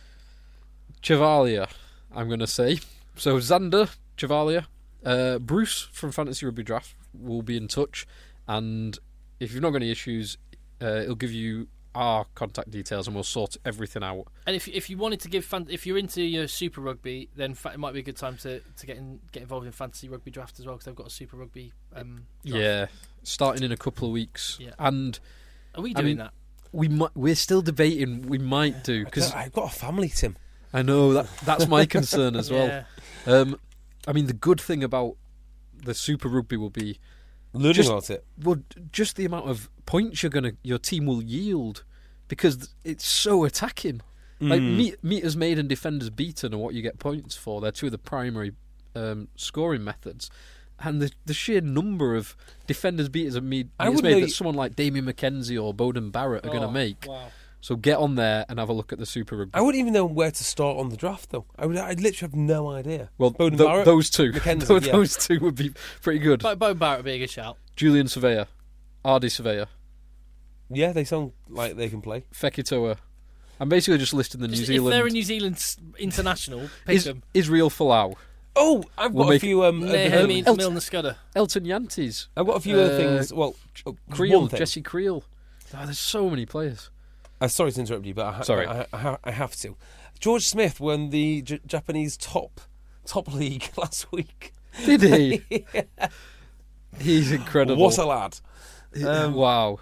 Chevalier, I'm going to say. So Xander Chevalier, Bruce from Fantasy Rugby Draft will be in touch, and if you've not got any issues, it'll give you our contact details, and we'll sort everything out. And if you wanted to give if you're into your Super Rugby, then it might be a good time to get involved in Fantasy Rugby Draft as well, because they've got a Super Rugby draft. Yeah, starting in a couple of weeks. Yeah. And are we doing that? We're still debating. We might do, because I've got a family, Tim. I know that's my concern as well. Yeah. I mean, the good thing about the Super Rugby will be learning about it. Well, just the amount of points your team will yield, because it's so attacking. Like meters made and defenders beaten are what you get points for. They're two of the primary scoring methods. And the sheer number of defenders beaters and meters made that someone like Damien McKenzie or Bowden Barrett are going to make. Wow. So get on there and have a look at the Super Rugby. I wouldn't even know where to start on the draft, though. I'd literally have no idea. Well, Bowden Barrett, those two. McKenzie, those two would be pretty good. Bowden Barrett would be a good shout. Julian Surveyor, Ardy Surveyor. Yeah, they sound like they can play. Fekitoa. I'm basically just listing the New Zealand. If they're a New Zealand international, pick them. Israel Folau. Oh, I've got a few. Milner Scudder. Elton Yantes. I've got a few other things. Well, Creel, Jesse Creel. Oh, there's so many players. Sorry to interrupt you, but I have to. George Smith won the Japanese top league last week. Did he? Yeah. He's incredible. What a lad! Wow.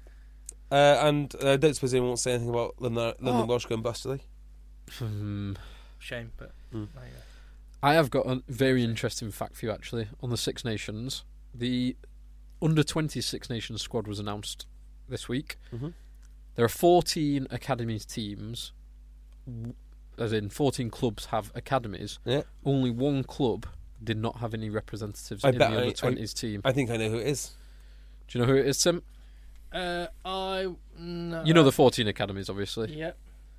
And don't suppose anyone wants to say anything about London Welsh going bust, do they? Shame, but I have got a very interesting fact for you, actually, on the Six Nations. The Under-20 Six Nations squad was announced this week. Mm-hmm. There are 14 academies teams, as in 14 clubs have academies. Yeah. Only one club did not have any representatives in the Under-20s team. I think I know who it is. Do you know who it is, Tim? No. You know the 14 academies, obviously. Yep.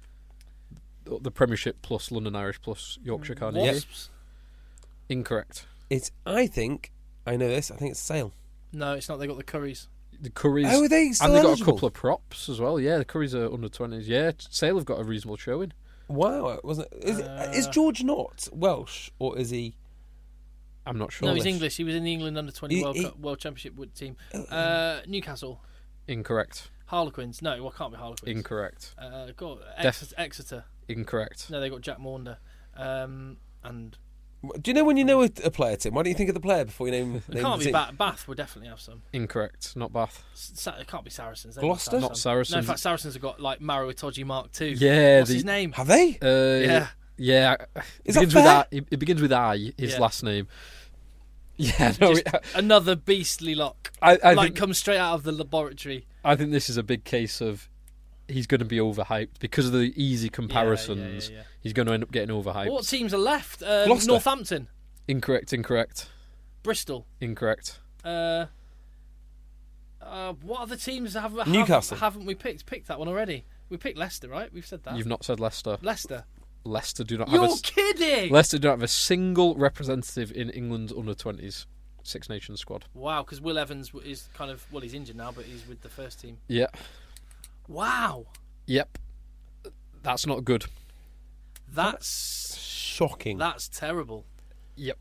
The Premiership plus London Irish plus Yorkshire Carnegie. Wasps? Incorrect. I think I know this. I think it's Sale. No, it's not. They got the Curries. The Curries. Oh, are they still and they eligible? got a couple of props as well. Yeah, the Curries are under-20s. Yeah, Sale have got a reasonable showing. Wow, is George not Welsh, or is he? I'm not sure. No, he's English. He was in the England Under-20 World Championship team. Newcastle. Incorrect. Harlequins. No, well, can't be Harlequins. Incorrect. Exeter. Incorrect. No, they got Jack Maunder. And do you know when you know a player, Tim? Why don't you think of the player before you name? It can't be Bath. Will definitely have some. Incorrect. Not Bath. It can't be Saracens. Gloucester. Not Saracens. No, in fact, Saracens have got like Maro Itoje Mark II. Yeah. What's his name? Have they? Yeah. Yeah. Is that fair? It begins with I. His last name. Yeah. No. Another beastly lock. I think, comes straight out of the laboratory. I think this is a big case of he's going to be overhyped because of the easy comparisons. Yeah. He's going to end up getting overhyped. What teams are left? Gloucester. Northampton. Incorrect. Bristol. Incorrect. What other teams Newcastle. Haven't we picked? Picked that one already. We picked Leicester, right? We've said that. You've not said Leicester. Leicester do not have You're kidding! Leicester do not have a single representative in England's Under-20s Six Nations squad. Wow, because Will Evans is kind of... Well, he's injured now, but he's with the first team. Yeah. Wow. Yep. That's not good. That's shocking. That's terrible. Yep.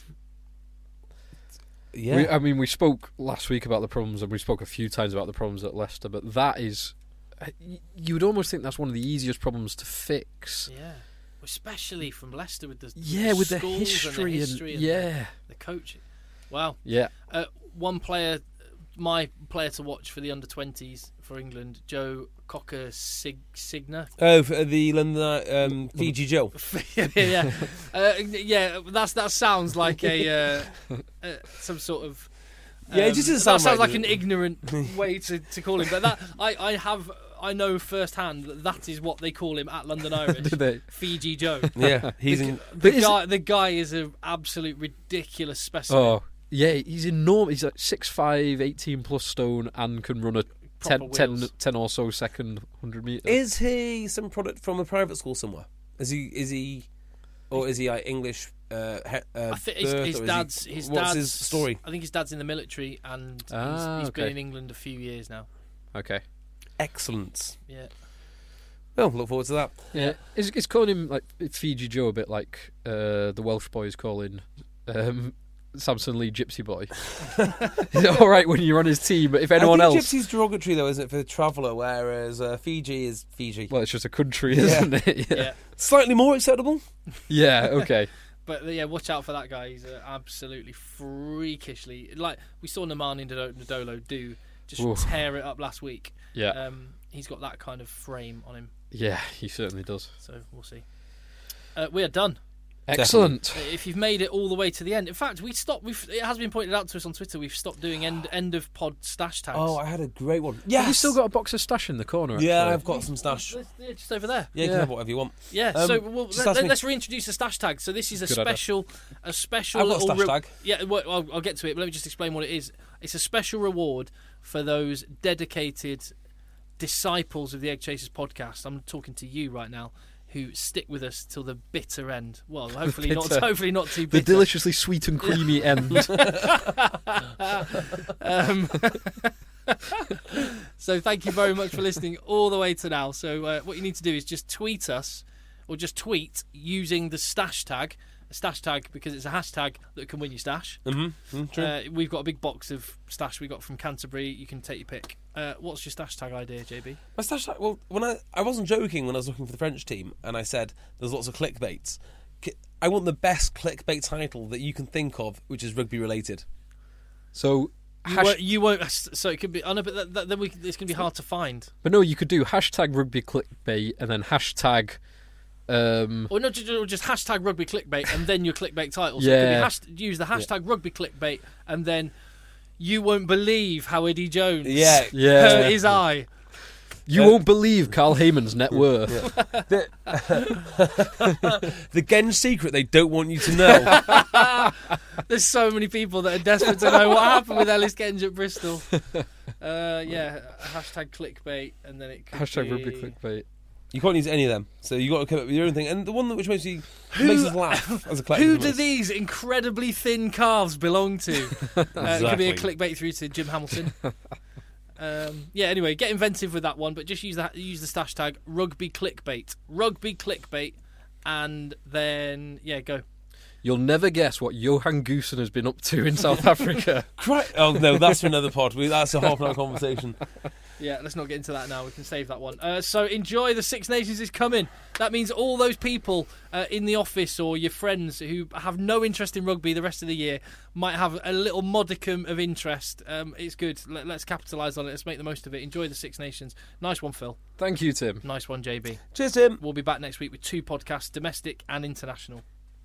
Yeah. We spoke last week about the problems, and we spoke a few times about the problems at Leicester, but that is... You would almost think that's one of the easiest problems to fix. Yeah. Especially from Leicester with the with the history and the coaching. Wow. Yeah. One player, my player to watch for the under-20s for England, Joe Cocker-Signer. Oh, for the London Fiji Joe. Yeah. That sounds like a some sort of. Yeah, it just doesn't sound. That sounds right, like an ignorant way to call him, but that I know firsthand that is what they call him at London Irish. Do they? Fiji Joe. Yeah, the guy is an absolute ridiculous specimen. Oh, yeah, he's enormous. He's like 6'5", 18 plus stone, and can run a 10 or so second 100 metres. Is he some product from a private school somewhere? Is he like English I think his dad's. What's his story? I think his dad's in the military, and he's been in England a few years now. Okay. Excellent. Yeah. Well, look forward to that. Yeah. Is calling him like Fiji Joe a bit like the Welsh boys calling Samson Lee Gypsy Boy? Is it all right when you're on his team, but if anyone else... Gypsy's derogatory, though, isn't it, for the traveller, whereas Fiji is Fiji. Well, it's just a country, isn't it? Yeah. Slightly more acceptable? Yeah, okay. But yeah, watch out for that guy. He's absolutely freakishly... Like, we saw Nemani Ndolo do, just tear it up last week. Yeah. He's got that kind of frame on him. Yeah, he certainly does. So, we'll see. We are done. Excellent. Definitely. If you've made it all the way to the end, in fact, it has been pointed out to us on Twitter. We've stopped doing end of pod stash tags. Oh, I had a great one. Yes, have you still got a box of stash in the corner? Actually? Yeah, I've got some stash. Just over there. Yeah, you can have whatever you want. Yeah. So let's reintroduce the stash tag. So this is a special. I've got a stash tag. Yeah, well, I'll get to it, but let me just explain what it is. It's a special reward for those dedicated disciples of the Egg Chasers podcast. I'm talking to you right now, who stick with us till the bitter end. Well, hopefully not. Hopefully not too bitter. The deliciously sweet and creamy end. So thank you very much for listening all the way to now. So what you need to do is just tweet us, or just tweet using the stash tag. A stash tag because it's a hashtag that can win your stash. True. We've got a big box of stash we got from Canterbury. You can take your pick. What's your stash tag idea, JB? My stash tag. Well, when I wasn't joking when I was looking for the French team, and I said there's lots of clickbaits. I want the best clickbait title that you can think of, which is rugby related. So you won't. So it could be. I know, but it's going to be hard to find. But no, you could do hashtag rugby clickbait and then hashtag. Or no, just hashtag rugby clickbait and then your clickbait title. So yeah. it could be use the hashtag rugby clickbait and then you won't believe how Eddie Jones hurt his eye. You won't believe Carl Heyman's net worth. The Genge secret they don't want you to know. There's so many people that are desperate to know what happened with Ellis Genge at Bristol. Hashtag clickbait and then it could hashtag be... rugby clickbait. You can't use any of them, so you've got to come up with your own thing. And the one which makes us laugh as a collective. Who do these incredibly thin calves belong to? Exactly. It could be a clickbait through to Jim Hamilton. Anyway, get inventive with that one, but just use the stash tag rugby clickbait, and then go. You'll never guess what Johan Goosen has been up to in South Africa. Oh no, that's for another pod. That's a half-an-hour conversation. Yeah, let's not get into that now. We can save that one. So enjoy the Six Nations is coming. That means all those people in the office or your friends who have no interest in rugby the rest of the year might have a little modicum of interest. It's good. Let's capitalise on it. Let's make the most of it. Enjoy the Six Nations. Nice one, Phil. Thank you, Tim. Nice one, JB. Cheers, Tim. We'll be back next week with 2 podcasts, domestic and international.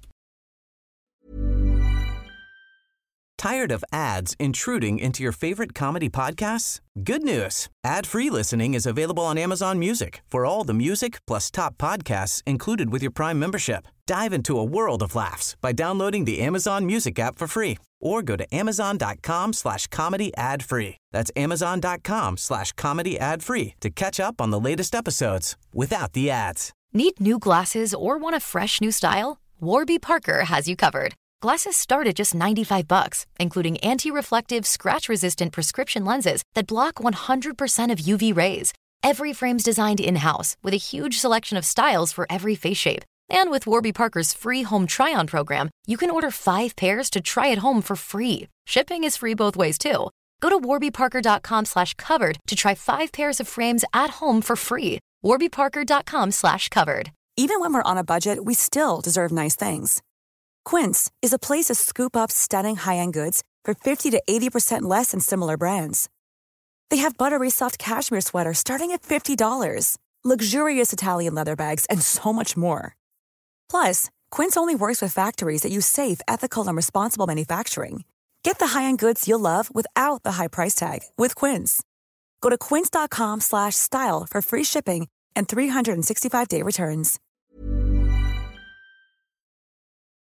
Tired of ads intruding into your favorite comedy podcasts? Good news. Ad-free listening is available on Amazon Music for all the music plus top podcasts included with your Prime membership. Dive into a world of laughs by downloading the Amazon Music app for free or go to amazon.com/comedy ad-free. That's amazon.com/comedy ad-free to catch up on the latest episodes without the ads. Need new glasses or want a fresh new style? Warby Parker has you covered. Glasses start at just $95, including anti-reflective, scratch-resistant prescription lenses that block 100% of UV rays. Every frame's designed in-house with a huge selection of styles for every face shape. And with Warby Parker's free home try-on program, you can order 5 pairs to try at home for free. Shipping is free both ways, too. Go to warbyparker.com/covered to try 5 pairs of frames at home for free. warbyparker.com/covered. Even when we're on a budget, we still deserve nice things. Quince is a place to scoop up stunning high-end goods for 50 to 80% less than similar brands. They have buttery soft cashmere sweaters starting at $50, luxurious Italian leather bags, and so much more. Plus, Quince only works with factories that use safe, ethical, and responsible manufacturing. Get the high-end goods you'll love without the high price tag with Quince. Go to quince.com/style for free shipping and 365-day returns.